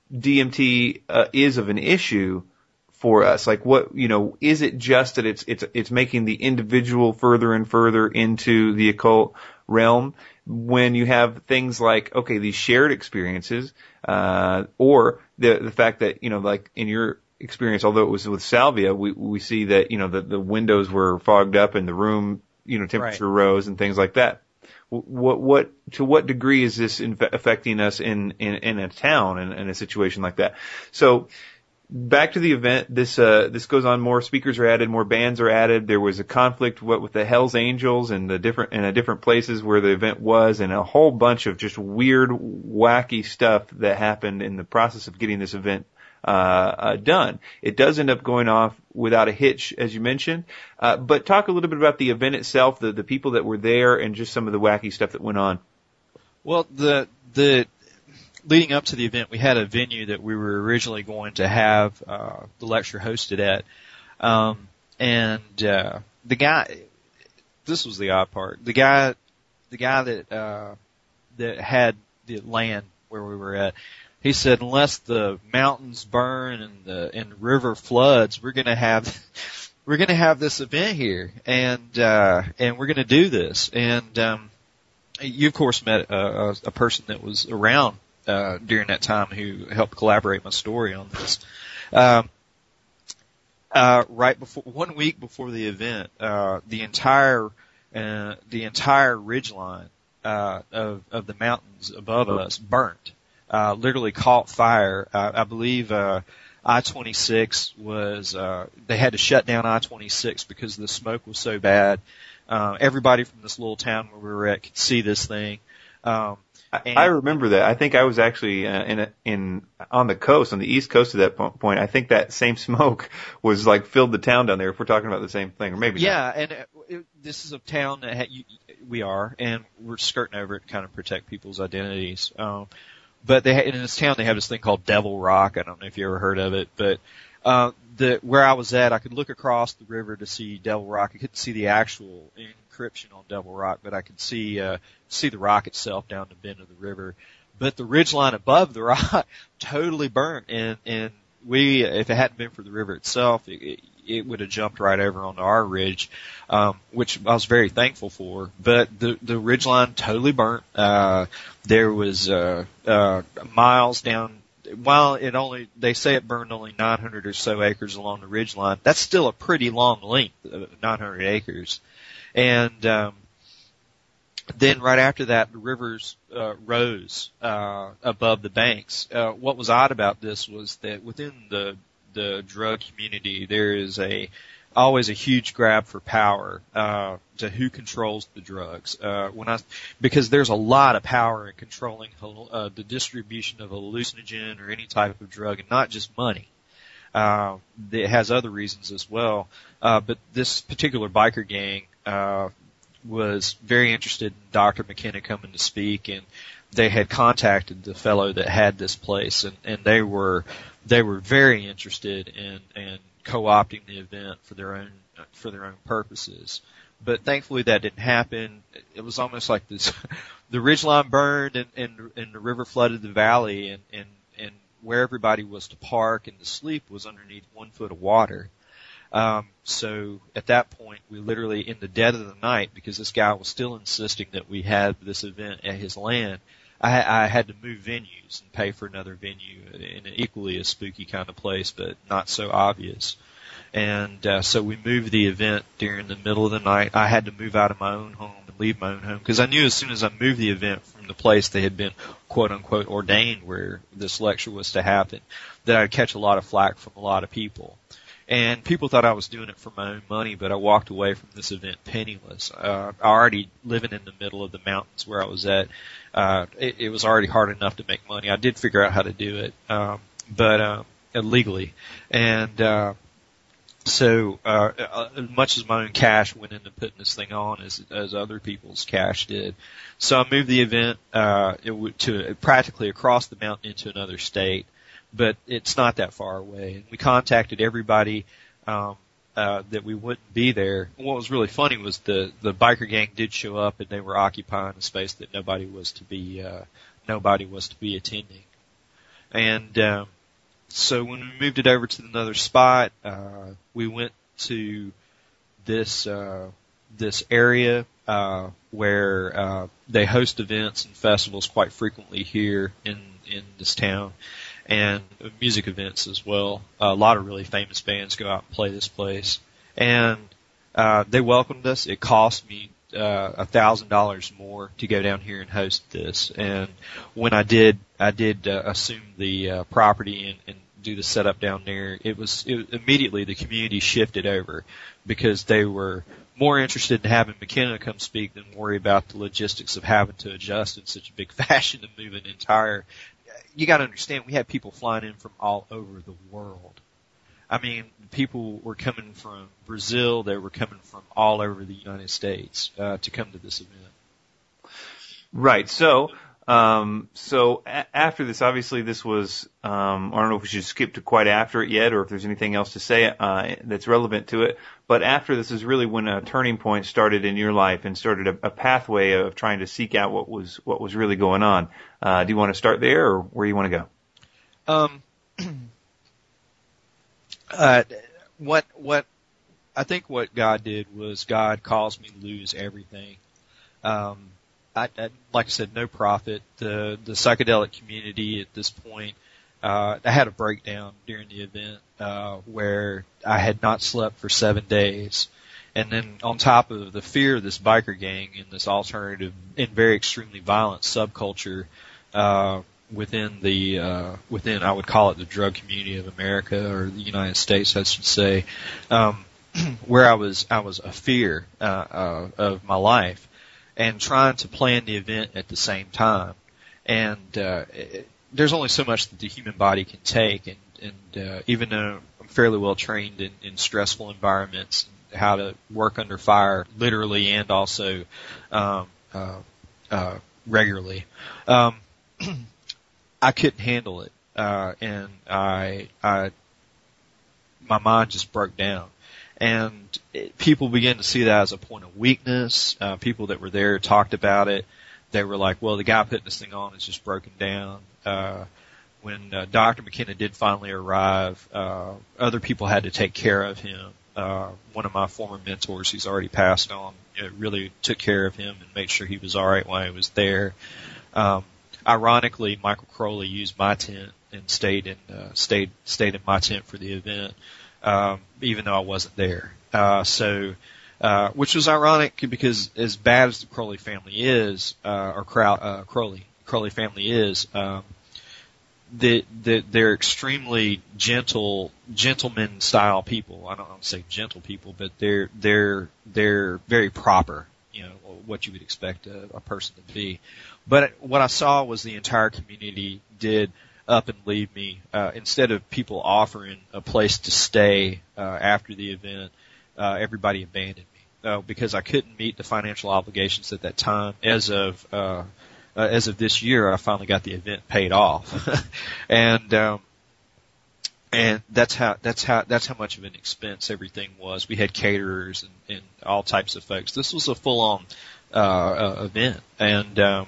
C: D M T uh, is of an issue for us? Like, what, you know, is it just that it's it's it's making the individual further and further into the occult realm? When you have things like, okay, these shared experiences, uh, or the the fact that, you know, like in your experience, although it was with salvia, we we see that, you know, the the windows were fogged up and the room, you know, temperature
B: Right.
C: rose and things like that. What what to what degree is this in, affecting us in in, in a town in, in a situation like that? So back to the event. This uh this goes on. More speakers are added, more bands are added. There was a conflict what with the Hell's Angels and the different in a different places where the event was, and a whole bunch of just weird, wacky stuff that happened in the process of getting this event uh, uh done. It does end up going off without a hitch, as you mentioned. Uh, but talk a little bit about the event itself, the the people that were there, and just some of the wacky stuff that went on.
B: Well, the the leading up to the event, we had a venue that we were originally going to have uh, the lecture hosted at, um, and uh, the guy. This was the odd part. The guy, the guy that uh, that had the land where we were at, he said, unless the mountains burn and the and the river floods, we're gonna have we're gonna have this event here, and uh, and we're gonna do this. And um, you of course met a, a person that was around uh, during that time who helped collaborate my story on this. Um, uh, right before one week before the event, uh, the entire uh, the entire ridgeline uh, of of the mountains above us burnt. Uh, literally caught fire. Uh, I believe, uh, I twenty-six was, uh, they had to shut down I twenty-six because the smoke was so bad. Uh, everybody from this little town where we were at could see this thing. Um,
C: I, I remember that. I think I was actually uh, in a, in on the coast, on the east coast at that po- point. I think that same smoke was like filled the town down there. If we're talking about the same thing, or maybe
B: yeah,
C: not.
B: and it, this is a town that ha- you, we are, and we're skirting over it to kind of protect people's identities. Um, But they in this town they have this thing called Devil Rock. I don't know if you ever heard of it, but uh, the where I was at, I could look across the river to see Devil Rock. I couldn't see the actual encryption on Devil Rock, but I could see uh, see the rock itself down the bend of the river. But the ridgeline above the rock totally burnt, and and we, if it hadn't been for the river itself, it, it, it would have jumped right over onto our ridge, um, which I was very thankful for. But the the ridgeline totally burnt. Uh, there was uh, uh, miles down. While it only, they say it burned only nine hundred or so acres along the ridgeline. That's still a pretty long length, uh, nine hundred acres. And um, then right after that, the rivers uh, rose uh, above the banks. Uh, what was odd about this was that within the the drug community, there is a always a huge grab for power uh, to who controls the drugs. Uh, when I because there's a lot of power in controlling uh, the distribution of a hallucinogen or any type of drug, and not just money. Uh, it has other reasons as well. Uh, but this particular biker gang uh, was very interested in Doctor McKenna coming to speak, and they had contacted the fellow that had this place, and, and they were they were very interested in, in co-opting the event for their own for their own purposes. But thankfully that didn't happen. It was almost like this: the ridgeline burned, and, and, and the river flooded the valley, and, and and where everybody was to park and to sleep was underneath one foot of water. Um, so at that point, we literally, in the dead of the night, because this guy was still insisting that we had this event at his land, I, I had to move venues and pay for another venue in an equally as spooky kind of place, but not so obvious. And uh, so we moved the event during the middle of the night. I had to move out of my own home and leave my own home because I knew as soon as I moved the event from the place they had been quote unquote ordained where this lecture was to happen, that I'd catch a lot of flack from a lot of people. And people thought I was doing it for my own money, but I walked away from this event penniless. Uh, already living in the middle of the mountains where I was at, uh, it, it was already hard enough to make money. I did figure out how to do it, um, but uh, illegally. And uh, so, uh, as much as my own cash went into putting this thing on as, as other people's cash did. So I moved the event uh, it w- to practically across the mountain into another state. But it's not that far away. And we contacted everybody um, uh, that we wouldn't be there. And what was really funny was the the biker gang did show up, and they were occupying a space that nobody was to be uh, nobody was to be attending. And um, so when we moved it over to another spot, uh, we went to this uh, this area uh, where uh, they host events and festivals quite frequently here in in this town, and music events as well. A lot of really famous bands go out and play this place, and uh, they welcomed us. It cost me uh, a thousand dollars more to go down here and host this, and when I did, I did uh, assume the uh, property and, and do the setup down there. It was it, immediately the community shifted over because they were more interested in having McKenna come speak than worry about the logistics of having to adjust in such a big fashion to move an entire. You got to understand, we had people flying in from all over the world. I mean, people were coming from Brazil. They were coming from all over the United States uh, to come to this event.
C: Right. So, um, so a- after this, obviously, this was. Um, I don't know if we should skip to quite after it yet, or if there's anything else to say uh, that's relevant to it. But after this is really when a turning point started in your life and started a, a pathway of trying to seek out what was what was really going on. Uh, do you want to start there, or where do you want to go?
B: Um. Uh, what, what, I think what God did was God caused me to lose everything. Um, I, I, like I said, no profit. The, the psychedelic community at this point, uh, I had a breakdown during the event, uh, where I had not slept for seven days. And then on top of the fear of this biker gang and this alternative and very extremely violent subculture, uh, within the uh within I would call it the drug community of America or the United States, I should say, um where I was I was a fear uh, uh of my life and trying to plan the event at the same time. And uh it, there's only so much that the human body can take, and and uh even though I'm fairly well trained in, in stressful environments, how to work under fire literally and also um uh uh regularly, um I couldn't handle it, uh, and I, I, my mind just broke down. And it, people began to see that as a point of weakness. Uh, people that were there talked about it. They were like, well, the guy putting this thing on is just broken down. Uh, when uh, Doctor McKenna did finally arrive, uh, other people had to take care of him. Uh, one of my former mentors, who's already passed on, you know, really took care of him and made sure he was all right while he was there. Um, Ironically, Michael Crowley used my tent and stayed in uh, stayed stayed in my tent for the event, um, even though I wasn't there. Uh, so, uh, which was ironic because as bad as the Crowley family is, uh, or Crow, uh, Crowley Crowley family is, um, the, the, they're extremely gentle, gentleman style people. I don't want to say gentle people, but they're they're they're very proper. You know, what you would expect a, a person to be. But what I saw was the entire community did up and leave me. Uh, instead of people offering a place to stay uh, after the event, uh, everybody abandoned me uh, because I couldn't meet the financial obligations at that time. As of uh, uh, as of this year, I finally got the event paid off, and um, and that's how that's how that's how much of an expense everything was. We had caterers and, and all types of folks. This was a full-on uh, uh, event, and um,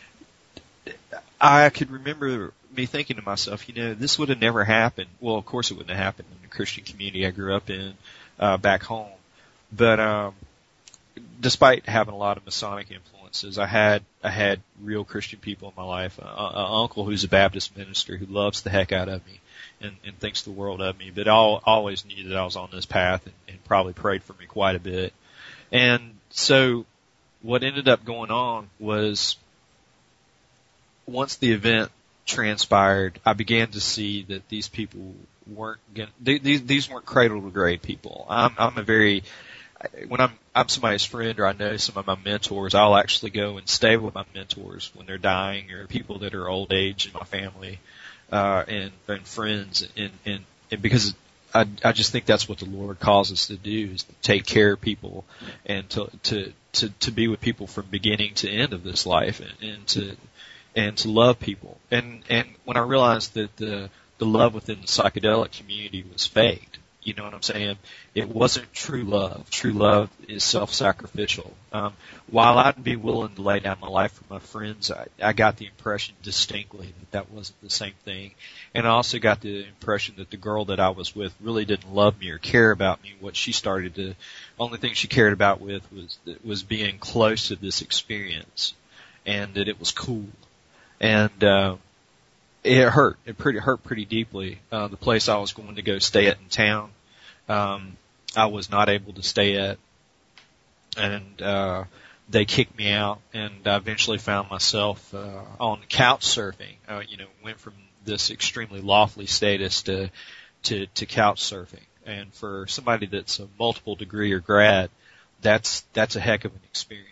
B: I could remember me thinking to myself, you know, this would have never happened. Well, of course it wouldn't have happened in the Christian community I grew up in uh, back home. But um, despite having a lot of Masonic influences, I had I had real Christian people in my life. An uncle who's a Baptist minister who loves the heck out of me and, and thinks the world of me, but I always knew that I was on this path and, and probably prayed for me quite a bit. And so what ended up going on was, once the event transpired, I began to see that these people weren't gonna, these, these weren't cradle to grave people. I'm, I'm a very, when I'm, I'm somebody's friend or I know some of my mentors, I'll actually go and stay with my mentors when they're dying, or people that are old age in my family, uh, and, and friends, and, and, and because I, I just think that's what the Lord calls us to do, is to take care of people and to, to, to, to be with people from beginning to end of this life, and, and to, and to love people. And, and when I realized that the, the love within the psychedelic community was faked, You know what I'm saying? It wasn't true love. True love is self-sacrificial. Um, while I'd be willing to lay down my life for my friends, I, I got the impression distinctly that that wasn't the same thing. And I also got the impression that the girl that I was with really didn't love me or care about me. What she started to, only thing she cared about with was, was being close to this experience, and that it was cool. And, uh, it hurt. It pretty hurt pretty deeply. Uh, the place I was going to go stay at in town, um, I was not able to stay at, and uh, they kicked me out. And I eventually found myself uh, on couch surfing. Uh, you know, went from this extremely lofty status to to to couch surfing. And for somebody that's a multiple degree or grad, that's that's a heck of an experience.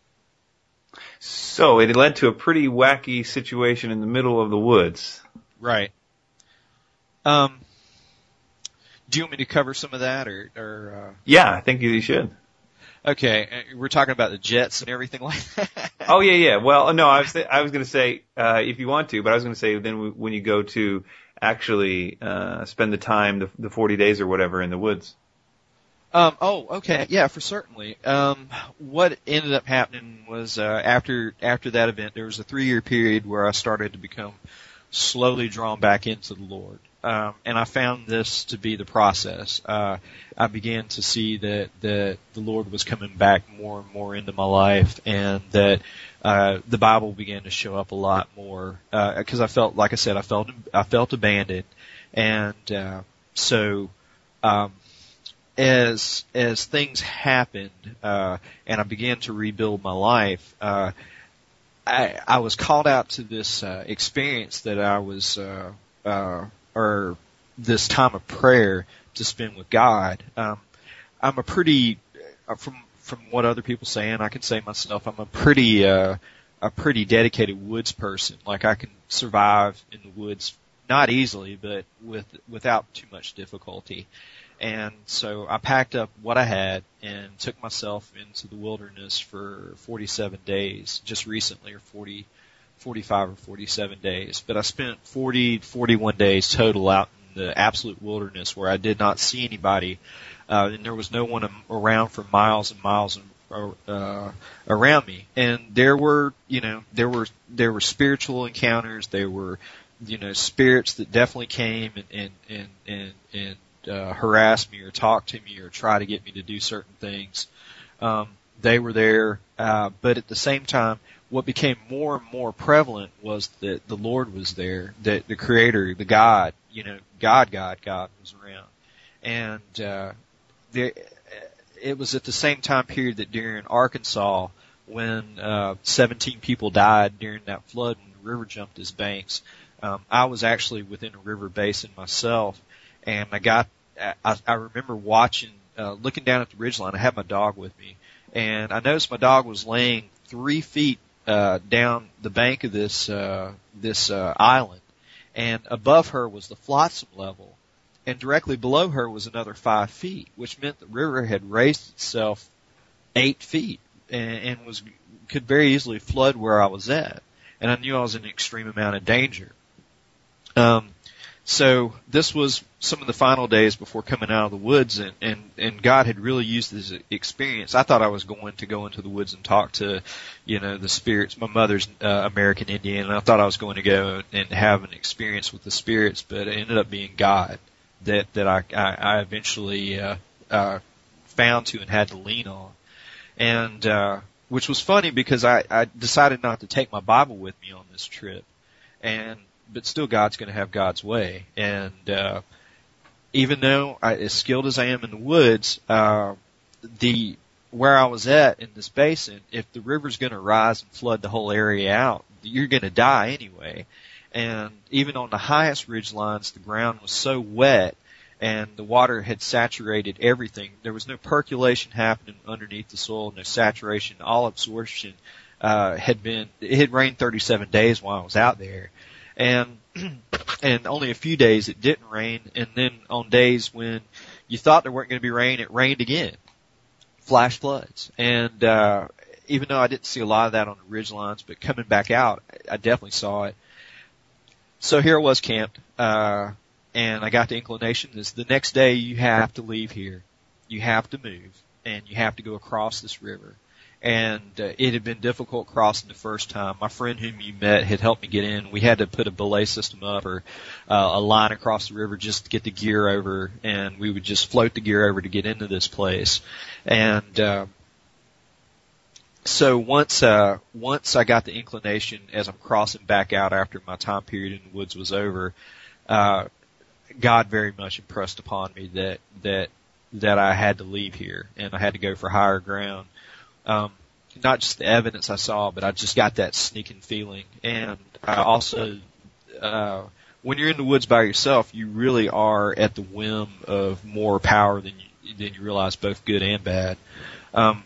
C: So it led to a pretty wacky situation in the middle of the woods.
B: Right. Um, do you want me to cover some of that, or, or uh...
C: Yeah, I think you should.
B: Okay, we're talking about the jets and everything like that.
C: Oh yeah, yeah. Well, no, I was th- I was going to say uh, if you want to, but I was going to say then w- when you go to actually uh, spend the time, the, the forty days or whatever in the woods.
B: Um, oh, okay, yeah, for certainly. Um, what ended up happening was uh, after after that event, there was a three-year period where I started to become slowly drawn back into the Lord, um, and I found this to be the process. Uh, I began to see that that the Lord was coming back more and more into my life, and that uh, the Bible began to show up a lot more because uh, I felt, like I said, I felt I felt abandoned, and uh, so. Um, As as things happened, uh, and I began to rebuild my life, uh, I, I was called out to this uh, experience that I was, uh, uh, or this time of prayer to spend with God. Um, I'm a pretty, uh, from from what other people say, and I can say myself, I'm a pretty uh, a pretty dedicated woods person. Like I can survive in the woods, not easily, but with without too much difficulty. And so I packed up what I had and took myself into the wilderness for forty-seven days, just recently, or forty, forty-five or forty-seven days. But I spent forty, forty-one days total out in the absolute wilderness where I did not see anybody, uh, and there was no one around for miles and miles uh, around me. And there were, you know, there were, there were spiritual encounters. There were, you know, spirits that definitely came and, and, and, and, and Uh, harass me or talk to me or try to get me to do certain things. Um, they were there, uh, but at the same time, what became more and more prevalent was that the Lord was there, that the Creator, the God, you know, God, God, God was around. And uh, there, it was at the same time period that during Arkansas, when uh, seventeen people died during that flood when the river jumped its banks, um, I was actually within a river basin myself. And I got, I, I remember watching, uh, looking down at the ridgeline. I had my dog with me, and I noticed my dog was laying three feet uh, down the bank of this uh, this uh, island, and above her was the flotsam level, and directly below her was another five feet, which meant the river had raised itself eight feet and, and was could very easily flood where I was at, and I knew I was in an extreme amount of danger. Um. So this was some of the final days before coming out of the woods, and, and, and God had really used this experience. I thought I was going to go into the woods and talk to, you know, the spirits. My mother's uh, American Indian, and I thought I was going to go and have an experience with the spirits, but it ended up being God that, that I, I, I eventually uh, uh, found to and had to lean on. And uh, which was funny because I, I decided not to take my Bible with me on this trip. And but still God's going to have God's way. And, uh, even though I, as skilled as I am in the woods, uh, the, where I was at in this basin, if the river's going to rise and flood the whole area out, you're going to die anyway. And even on the highest ridge lines, the ground was so wet and the water had saturated everything. There was no percolation happening underneath the soil, no saturation, all absorption, uh, had been, it had rained thirty-seven days while I was out there. And, and only a few days it didn't rain. And then on days when you thought there weren't going to be rain, it rained again. Flash floods. And, uh, even though I didn't see a lot of that on the ridge lines, but coming back out, I definitely saw it. So here I was camped, uh, and I got the inclination is the next day you have to leave here. You have to move, and you have to go across this river. And uh, it had been difficult crossing the first time. My friend whom you met had helped me get in. We had to put a belay system up or uh, a line across the river just to get the gear over, and we would just float the gear over to get into this place. And uh, so once uh, once I got the inclination as I'm crossing back out after my time period in the woods was over, uh, God very much impressed upon me that that that I had to leave here and I had to go for higher ground. Um, not just the evidence I saw, but I just got that sneaking feeling. And I also, uh, when you're in the woods by yourself, you really are at the whim of more power than you, than you realize, both good and bad. Um,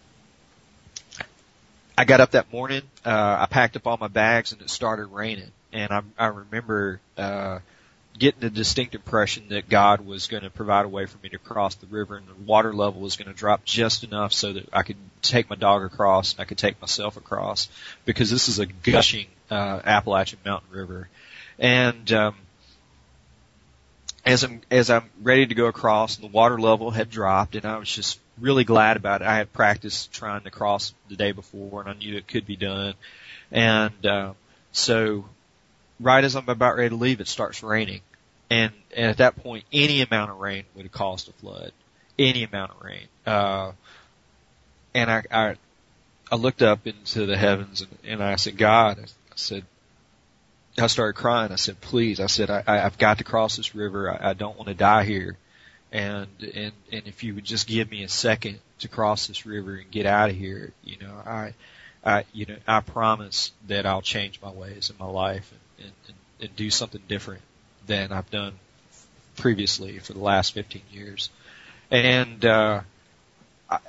B: I got up that morning, uh, I packed up all my bags and it started raining. And I, I remember, uh, getting the distinct impression that God was going to provide a way for me to cross the river, and the water level was going to drop just enough so that I could take my dog across and I could take myself across, because this is a gushing uh, Appalachian Mountain River. And um, as I'm as I'm ready to go across, the water level had dropped, and I was just really glad about it. I had practiced trying to cross the day before, and I knew it could be done. And uh, so right as I'm about ready to leave, it starts raining. And, and at that point, any amount of rain would have caused a flood. Any amount of rain. Uh, and I, I, I looked up into the heavens and, and I said, God, I said, I started crying. I said, please, I said, I, I, I've got to cross this river. I, I don't want to die here. And, and, and if you would just give me a second to cross this river and get out of here, you know, I, I, you know, I promise that I'll change my ways in my life and, and, and do something different than I've done previously for the last fifteen years. And, uh, I,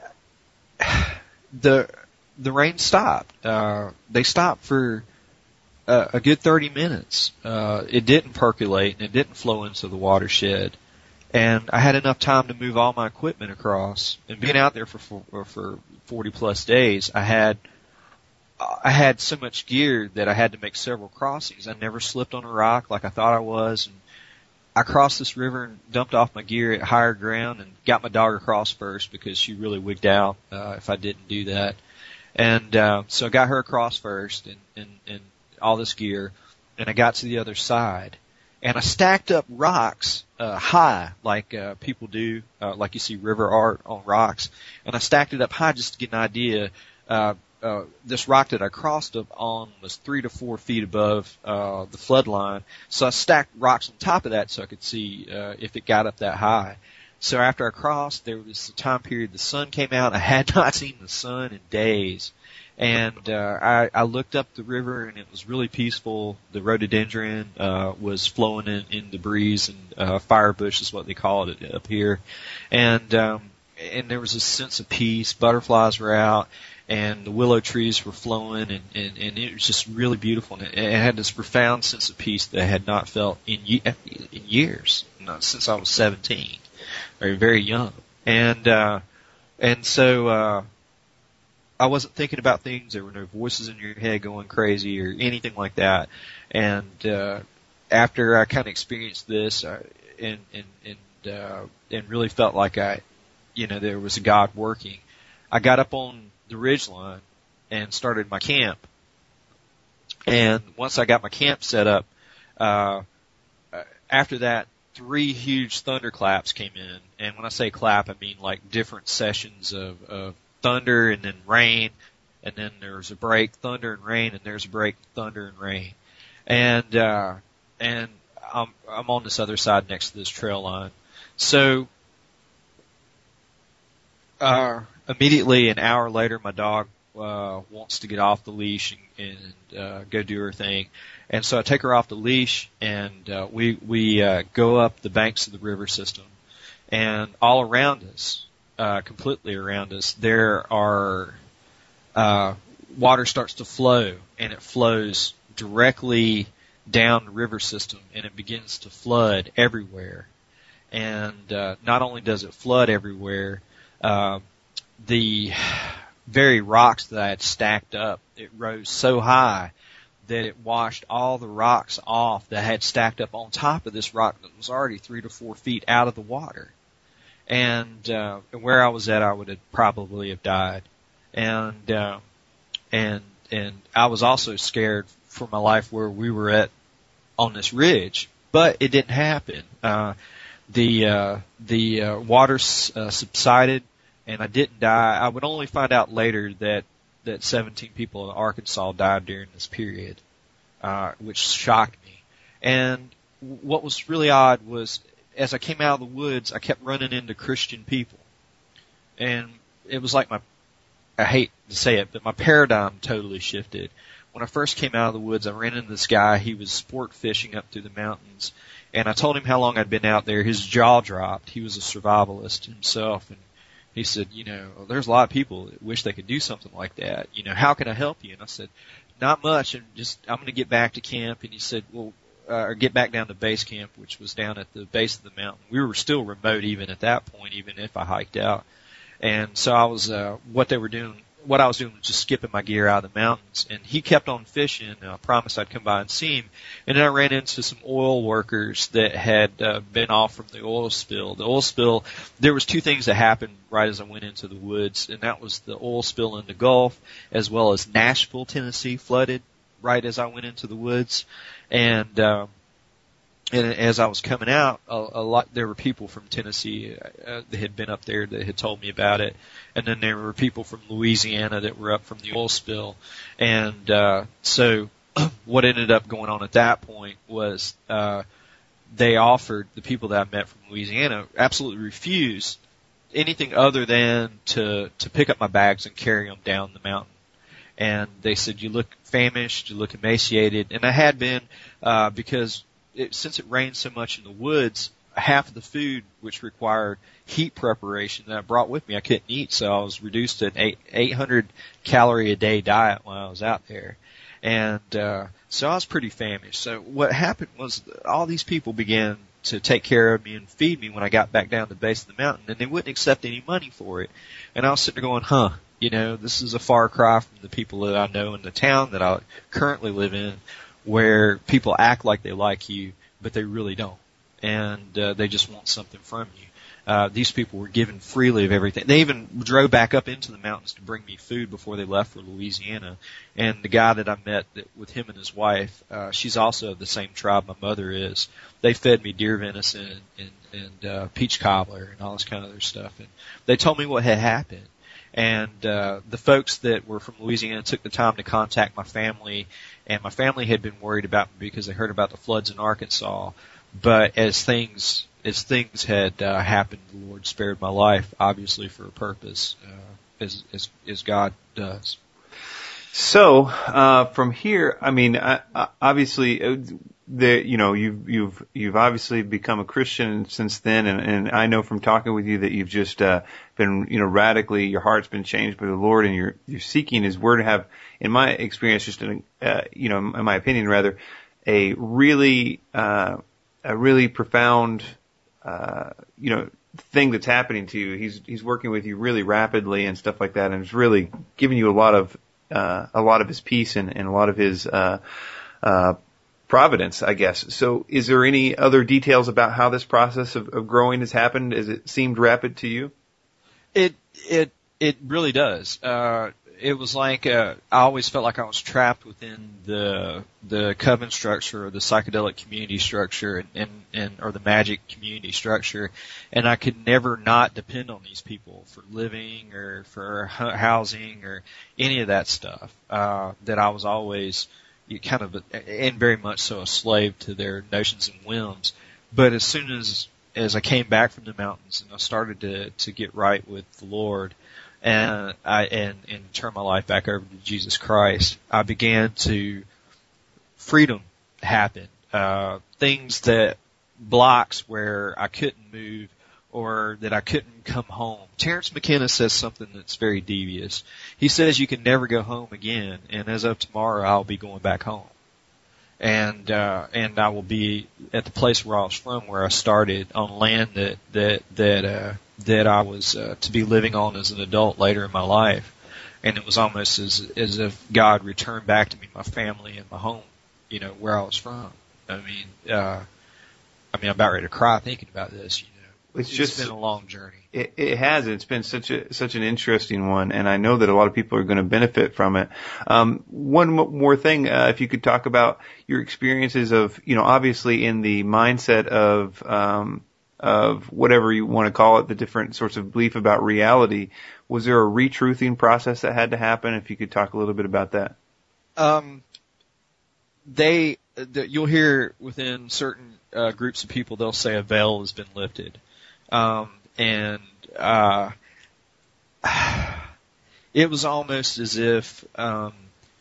B: the, the rain stopped. Uh, they stopped for a, a good thirty minutes. Uh, it didn't percolate and it didn't flow into the watershed. And I had enough time to move all my equipment across. And being out there for, for, for forty plus days, I had, I had so much gear that I had to make several crossings. I never slipped on a rock like I thought I was. And I crossed this river and dumped off my gear at higher ground and got my dog across first because she really wigged out uh, if I didn't do that. And uh, so I got her across first and, and, and all this gear. And I got to the other side. And I stacked up rocks uh, high like uh, people do, uh, like you see river art on rocks. And I stacked it up high just to get an idea. Uh, Uh, this rock that I crossed up on was three to four feet above uh, the flood line. So I stacked rocks on top of that so I could see uh, if it got up that high. So after I crossed, there was a time period the sun came out. I had not seen the sun in days. And uh, I, I looked up the river, and it was really peaceful. The rhododendron uh, was flowing in, in the breeze, and uh, firebush is what they call it up here. And um, and there was a sense of peace. Butterflies were out. And the willow trees were flowing, and, and, and it was just really beautiful. And it, it had this profound sense of peace that I had not felt in, in years, not since I was seventeen, or very young. And uh, and so uh, I wasn't thinking about things. There were no voices in your head going crazy or anything like that. And uh, after I kind of experienced this, uh, and and and uh, and really felt like I, you know, there was a God working, I got up on the ridge line and started my camp. And once I got my camp set up, uh, after that, three huge thunderclaps came in. And when I say clap, I mean like different sessions of, of thunder and then rain. And then there's a break, thunder and rain, and there's a break, thunder and rain. And, uh, and I'm, I'm on this other side next to this trail line. So, uh, immediately an hour later, my dog uh, wants to get off the leash and, and uh, go do her thing, and so I take her off the leash, and uh, we we uh, go up the banks of the river system, and all around us, uh, completely around us, there are uh, water starts to flow, and it flows directly down the river system, and it begins to flood everywhere, and uh, not only does it flood everywhere. Uh, The very rocks that I had stacked up, it rose so high that it washed all the rocks off that had stacked up on top of this rock that was already three to four feet out of the water. And, uh, where I was at, I would have probably have died. And, uh, and, and I was also scared for my life where we were at on this ridge, but it didn't happen. Uh, the, uh, the, uh, water, uh, subsided and I didn't die. I would only find out later that that seventeen people in Arkansas died during this period, uh, which shocked me. And what was really odd was, as I came out of the woods, I kept running into Christian people. And it was like my, I hate to say it, but my paradigm totally shifted. When I first came out of the woods, I ran into this guy. He was sport fishing up through the mountains. And I told him how long I'd been out there. His jaw dropped. He was a survivalist himself. And he said, you know, well, there's a lot of people that wish they could do something like that. You know, how can I help you? And I said, not much. And just, I'm going to get back to camp. And he said, well, uh, or get back down to base camp, which was down at the base of the mountain. We were still remote even at that point, even if I hiked out. And so I was, uh, what they were doing, what I was doing was just skipping my gear out of the mountains. And he kept on fishing, and I promised I'd come by and see him. And then I ran into some oil workers that had uh, been off from the oil spill. The oil spill, there was two things that happened right as I went into the woods, and that was the oil spill in the Gulf, as well as Nashville, Tennessee flooded right as I went into the woods. And, um, and as I was coming out, a, a lot, there were people from Tennessee uh, that had been up there that had told me about it. And then there were people from Louisiana that were up from the oil spill. And, uh, so what ended up going on at that point was, uh, they offered, the people that I met from Louisiana absolutely refused anything other than to, to pick up my bags and carry them down the mountain. And they said, you look famished, you look emaciated. And I had been, uh, because It, since it rained so much in the woods, half of the food, which required heat preparation that I brought with me, I couldn't eat, so I was reduced to an eight, 800 calorie a day diet while I was out there. And, uh, so I was pretty famished. So what happened was all these people began to take care of me and feed me when I got back down to the base of the mountain, and they wouldn't accept any money for it. And I was sitting there going, huh, you know, this is a far cry from the people that I know in the town that I currently live in, where people act like they like you, but they really don't. And, uh, they just want something from you. Uh, these people were given freely of everything. They even drove back up into the mountains to bring me food before they left for Louisiana. And the guy that I met that, with him and his wife, uh, she's also of the same tribe my mother is. They fed me deer venison and, and, uh, peach cobbler and all this kind of other stuff. And they told me what had happened. And, uh, the folks that were from Louisiana took the time to contact my family, and my family had been worried about me because they heard about the floods in Arkansas. But as things, as things had, uh, happened, the Lord spared my life, obviously for a purpose, uh, as, as, as God does.
C: So, uh, from here, I mean, I, I, obviously, uh, the, you know, you've, you've, you've obviously become a Christian since then, and, and I know from talking with you that you've just, uh, been, you know, radically, your heart's been changed by the Lord, and you're, you're seeking His Word to have, in my experience, just an, uh, you know, in my opinion rather, a really, uh, a really profound, uh, you know, thing that's happening to you. He's, he's working with you really rapidly and stuff like that, and it's really giving you a lot of, uh, a lot of His peace and, and a lot of His, uh, uh, providence, I guess. So is there any other details about how this process of, of growing has happened? Has it seemed rapid to you?
B: It, it, it really does. Uh, it was like, uh, I always felt like I was trapped within the, the coven structure or the psychedelic community structure and, and, and, or the magic community structure. And I could never not depend on these people for living or for housing or any of that stuff. Uh, that I was always kind of, and very much so, a slave to their notions and whims. But as soon as, as I came back from the mountains and I started to, to get right with the Lord, and I, and, and turn my life back over to Jesus Christ, I began to, freedom happen. Uh, things that, blocks where I couldn't move or that I couldn't come home. Terrence McKenna says something that's very devious. He says you can never go home again, and as of tomorrow I'll be going back home. And, uh, and I will be at the place where I was from, where I started, on land that, that, that, uh, that I was, uh, to be living on as an adult later in my life. and it was almost as as if God returned back to me my family and my home, you know, where I was from. I mean, uh, I mean, I'm about ready to cry thinking about this. You know,
C: It's
B: it's
C: just
B: been a long journey.
C: It, it has. It's been such a such an interesting one, and I know that a lot of people are going to benefit from it. Um, one more thing, uh, if you could talk about your experiences of, you know, obviously in the mindset of um, of whatever you want to call it, the different sorts of belief about reality. Was there a retruthing process that had to happen? If you could talk a little bit about that.
B: Um, they, the, you'll hear within certain uh, groups of people, they'll say a veil has been lifted. Um, and, uh, it was almost as if, um,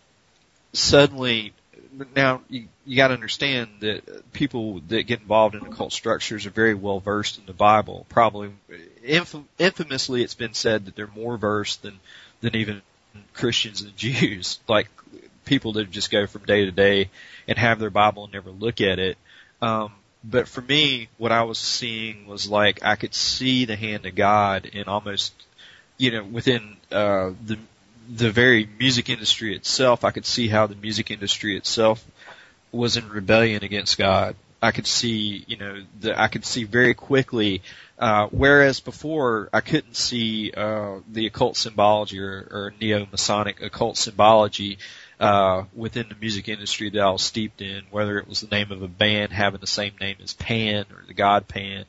B: suddenly, now you, you gotta understand that people that get involved in occult structures are very well versed in the Bible. Probably, infam- infamously it's been said that they're more versed than, than even Christians and Jews. Like, people that just go from day to day and have their Bible and never look at it. Um, But for me, what I was seeing was like I could see the hand of God in almost, you know, within uh, the the very music industry itself. I could see how the music industry itself was in rebellion against God. I could see, you know, the, I could see very quickly, uh, whereas before I couldn't see uh, the occult symbology or, or neo-Masonic occult symbology uh, within the music industry that I was steeped in, whether it was the name of a band having the same name as Pan or the God Pan.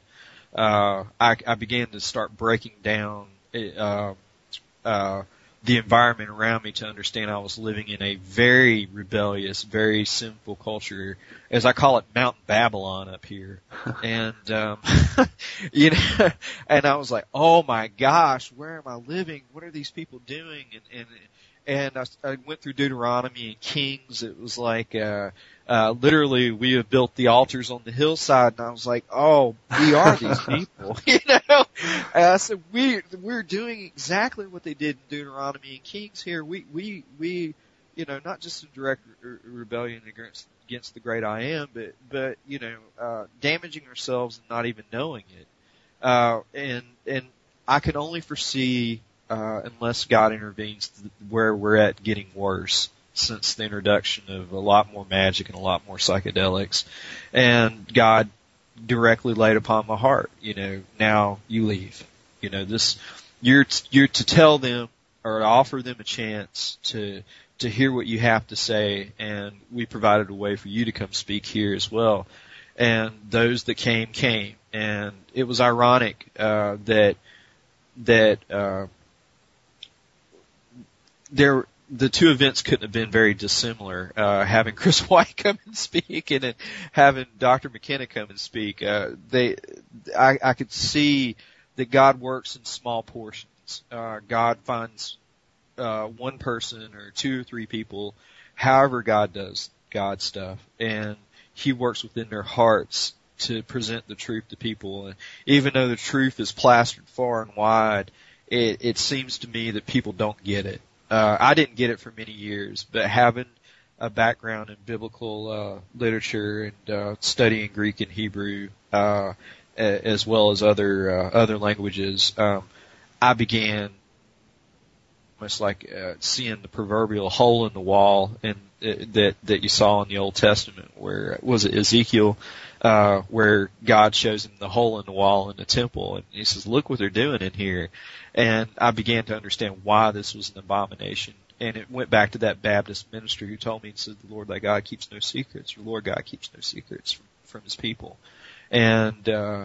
B: Uh, I, I began to start breaking down uh, uh, the environment around me to understand I was living in a very rebellious, very sinful culture, as I call it, Mountain Babylon up here. and, um, you know, and I was like, oh my gosh, where am I living? What are these people doing? And, and, and I, I went through Deuteronomy and Kings. It was like, uh, uh, literally we have built the altars on the hillside, and I was like, oh, we are these people, you know? And I said, we, we're doing exactly what they did in Deuteronomy and Kings here. We, we, we, you know, not just in direct re- rebellion against, against the great I am, but, but, you know, uh, damaging ourselves and not even knowing it. Uh, and, and I can only foresee, uh, unless God intervenes, where we're at getting worse since the introduction of a lot more magic and a lot more psychedelics. And God directly laid upon my heart, you know, now you leave. You know, this, you're, you're to tell them or offer them a chance to, to hear what you have to say, and we provided a way for you to come speak here as well. And those that came, came. And it was ironic, uh, that, that, uh, there, the two events couldn't have been very dissimilar. Uh, having Chris White come and speak, and then having Doctor McKenna come and speak. Uh, they, I, I could see that God works in small portions. Uh, God finds uh, one person or two or three people, however God does God stuff, and He works within their hearts to present the truth to people. And even though the truth is plastered far and wide, it, it seems to me that people don't get it. Uh, I didn't get it for many years, but having a background in biblical uh, literature and uh, studying Greek and Hebrew, uh, as well as other uh, other languages, um, I began almost like uh, seeing the proverbial hole in the wall, and uh, that that you saw in the Old Testament, where was it Ezekiel, uh, where God shows him the hole in the wall in the temple, and He says, "Look what they're doing in here." And I began to understand why this was an abomination. And it went back to that Baptist minister who told me, he said, the Lord thy God keeps no secrets. The Lord God keeps no secrets from, from His people. And, uh,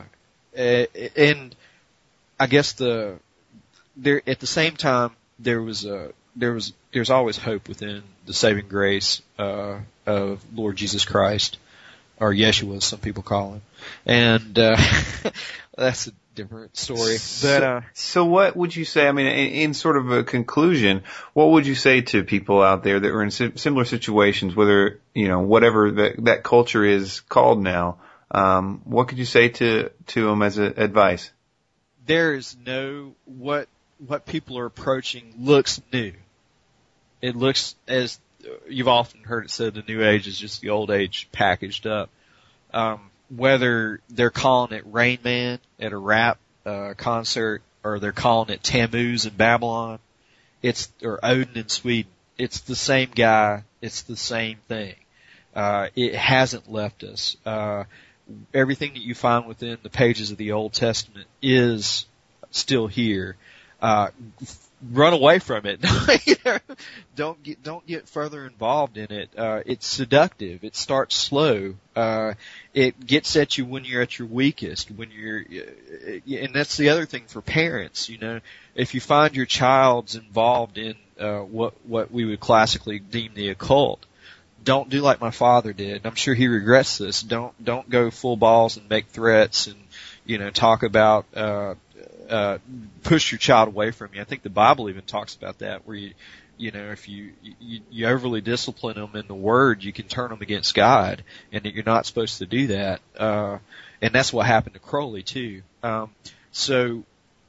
B: and I guess the, there, at the same time, there was a, there was, there's always hope within the saving grace, uh, of Lord Jesus Christ, or Yeshua, as some people call Him. And, uh, that's a different story. But, uh,
C: so what would you say, I mean, in, in sort of a conclusion, what would you say to people out there that are in si- similar situations, whether, you know, whatever that, that culture is called now, um, what could you say to, to them as a, advice?
B: There is no, what, what people are approaching looks new. It looks, as you've often heard it said, the new age is just the old age packaged up. Um, whether they're calling it Rain Man at a rap uh, concert, or they're calling it Tammuz in Babylon, It's, or Odin in Sweden. It's the same guy. It's the same thing. Uh, it hasn't left us. Uh, everything that you find within the pages of the Old Testament is still here. Uh, run away from it. You know, don't get, don't get further involved in it. Uh, it's seductive. It starts slow. Uh, it gets at you when you're at your weakest, when you're, and that's the other thing for parents, you know, if you find your child's involved in, uh, what, what we would classically deem the occult, don't do like my father did. I'm sure he regrets this. Don't, don't go full balls and make threats and, you know, talk about, uh, uh, push your child away from you. I think the Bible even talks about that, where you, you know, if you, you, you overly discipline them in the Word, you can turn them against God, and that you're not supposed to do that. Uh, and that's what happened to Crowley too. Um, so,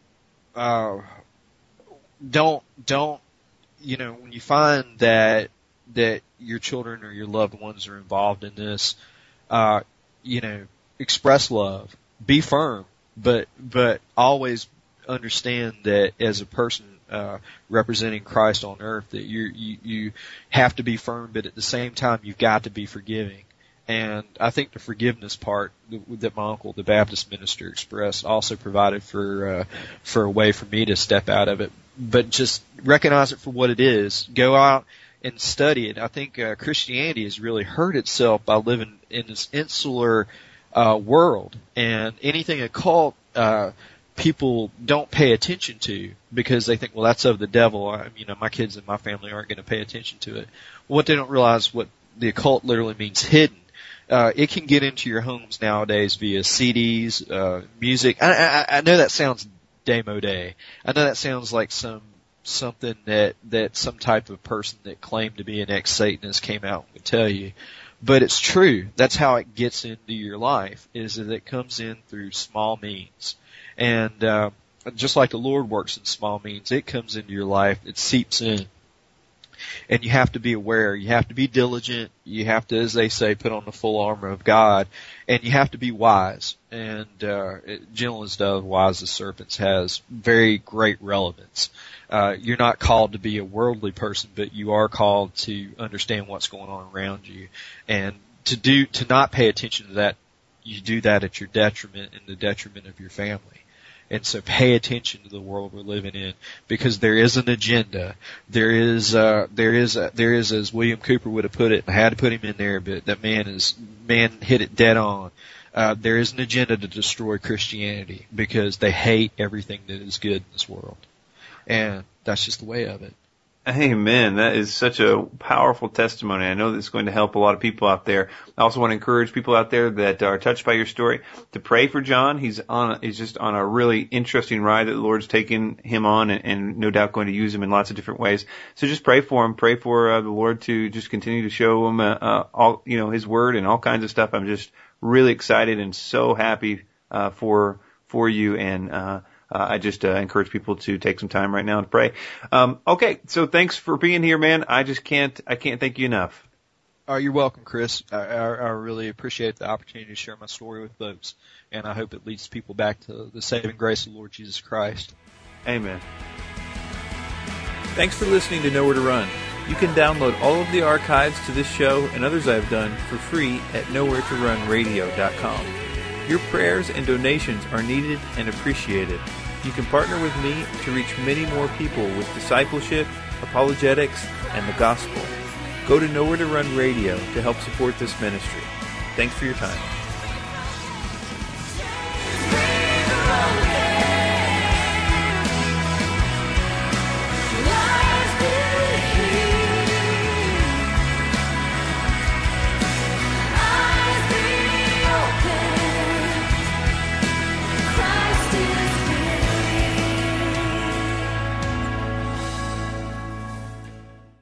B: uh, don't, don't, you know, when you find that, that your children or your loved ones are involved in this, uh, you know, express love, be firm. But, but always understand that as a person, uh, representing Christ on earth, that you, you, you have to be firm, but at the same time, you've got to be forgiving. And I think the forgiveness part that my uncle, the Baptist minister, expressed also provided for, uh, for a way for me to step out of it. But just recognize it for what it is. Go out and study it. I think, uh, Christianity has really hurt itself by living in this insular, Uh, world, and anything occult, uh, people don't pay attention to because they think, well, that's of the devil. I, you know, my kids and my family aren't going to pay attention to it. What they don't realize, what the occult literally means, hidden. Uh, it can get into your homes nowadays via C Ds, uh, music. I, I, I know that sounds démodé. I know that sounds like some, something that, that some type of person that claimed to be an ex-Satanist came out and would tell you. But it's true. That's how it gets into your life, is that it comes in through small means. And, uh, just like the Lord works in small means, it comes into your life, it seeps in. And you have to be aware, you have to be diligent, you have to, as they say, put on the full armor of God, and you have to be wise. And, uh, gentle as doves, wise as serpents has very great relevance. Uh, you're not called to be a worldly person, but you are called to understand what's going on around you. And to do, to not pay attention to that, you do that at your detriment and the detriment of your family. And so pay attention to the world we're living in, because there is an agenda. There is, uh, there is, a, there is, as William Cooper would have put it, I had to put him in there, but that man is, man hit it dead on. Uh, there is an agenda to destroy Christianity because they hate everything that is good in this world. And that's just the way of it.
C: Amen. That is such a powerful testimony. I know that's going to help a lot of people out there. I also want to encourage people out there that are touched by your story to pray for John. He's on, he's just on a really interesting ride that the Lord's taken him on, and, and no doubt going to use him in lots of different ways. So just pray for him. Pray for uh, the Lord to just continue to show him, uh, uh, all, you know, his word and all kinds of stuff. I'm just really excited and so happy, uh, for, for you. And, uh, Uh, I just uh, encourage people to take some time right now and pray. Um, okay, so thanks for being here, man. I just can't, I can't thank you enough.
B: Oh, you're welcome, Chris. I, I, I really appreciate the opportunity to share my story with folks, and I hope it leads people back to the saving grace of the Lord Jesus Christ.
C: Amen.
A: Thanks for listening to Nowhere to Run. You can download all of the archives to this show and others I've done for free at nowhere to run radio dot com. Your prayers and donations are needed and appreciated. You can partner with me to reach many more people with discipleship, apologetics, and the gospel. Go to Nowhere to Run Radio to help support this ministry. Thanks for your time.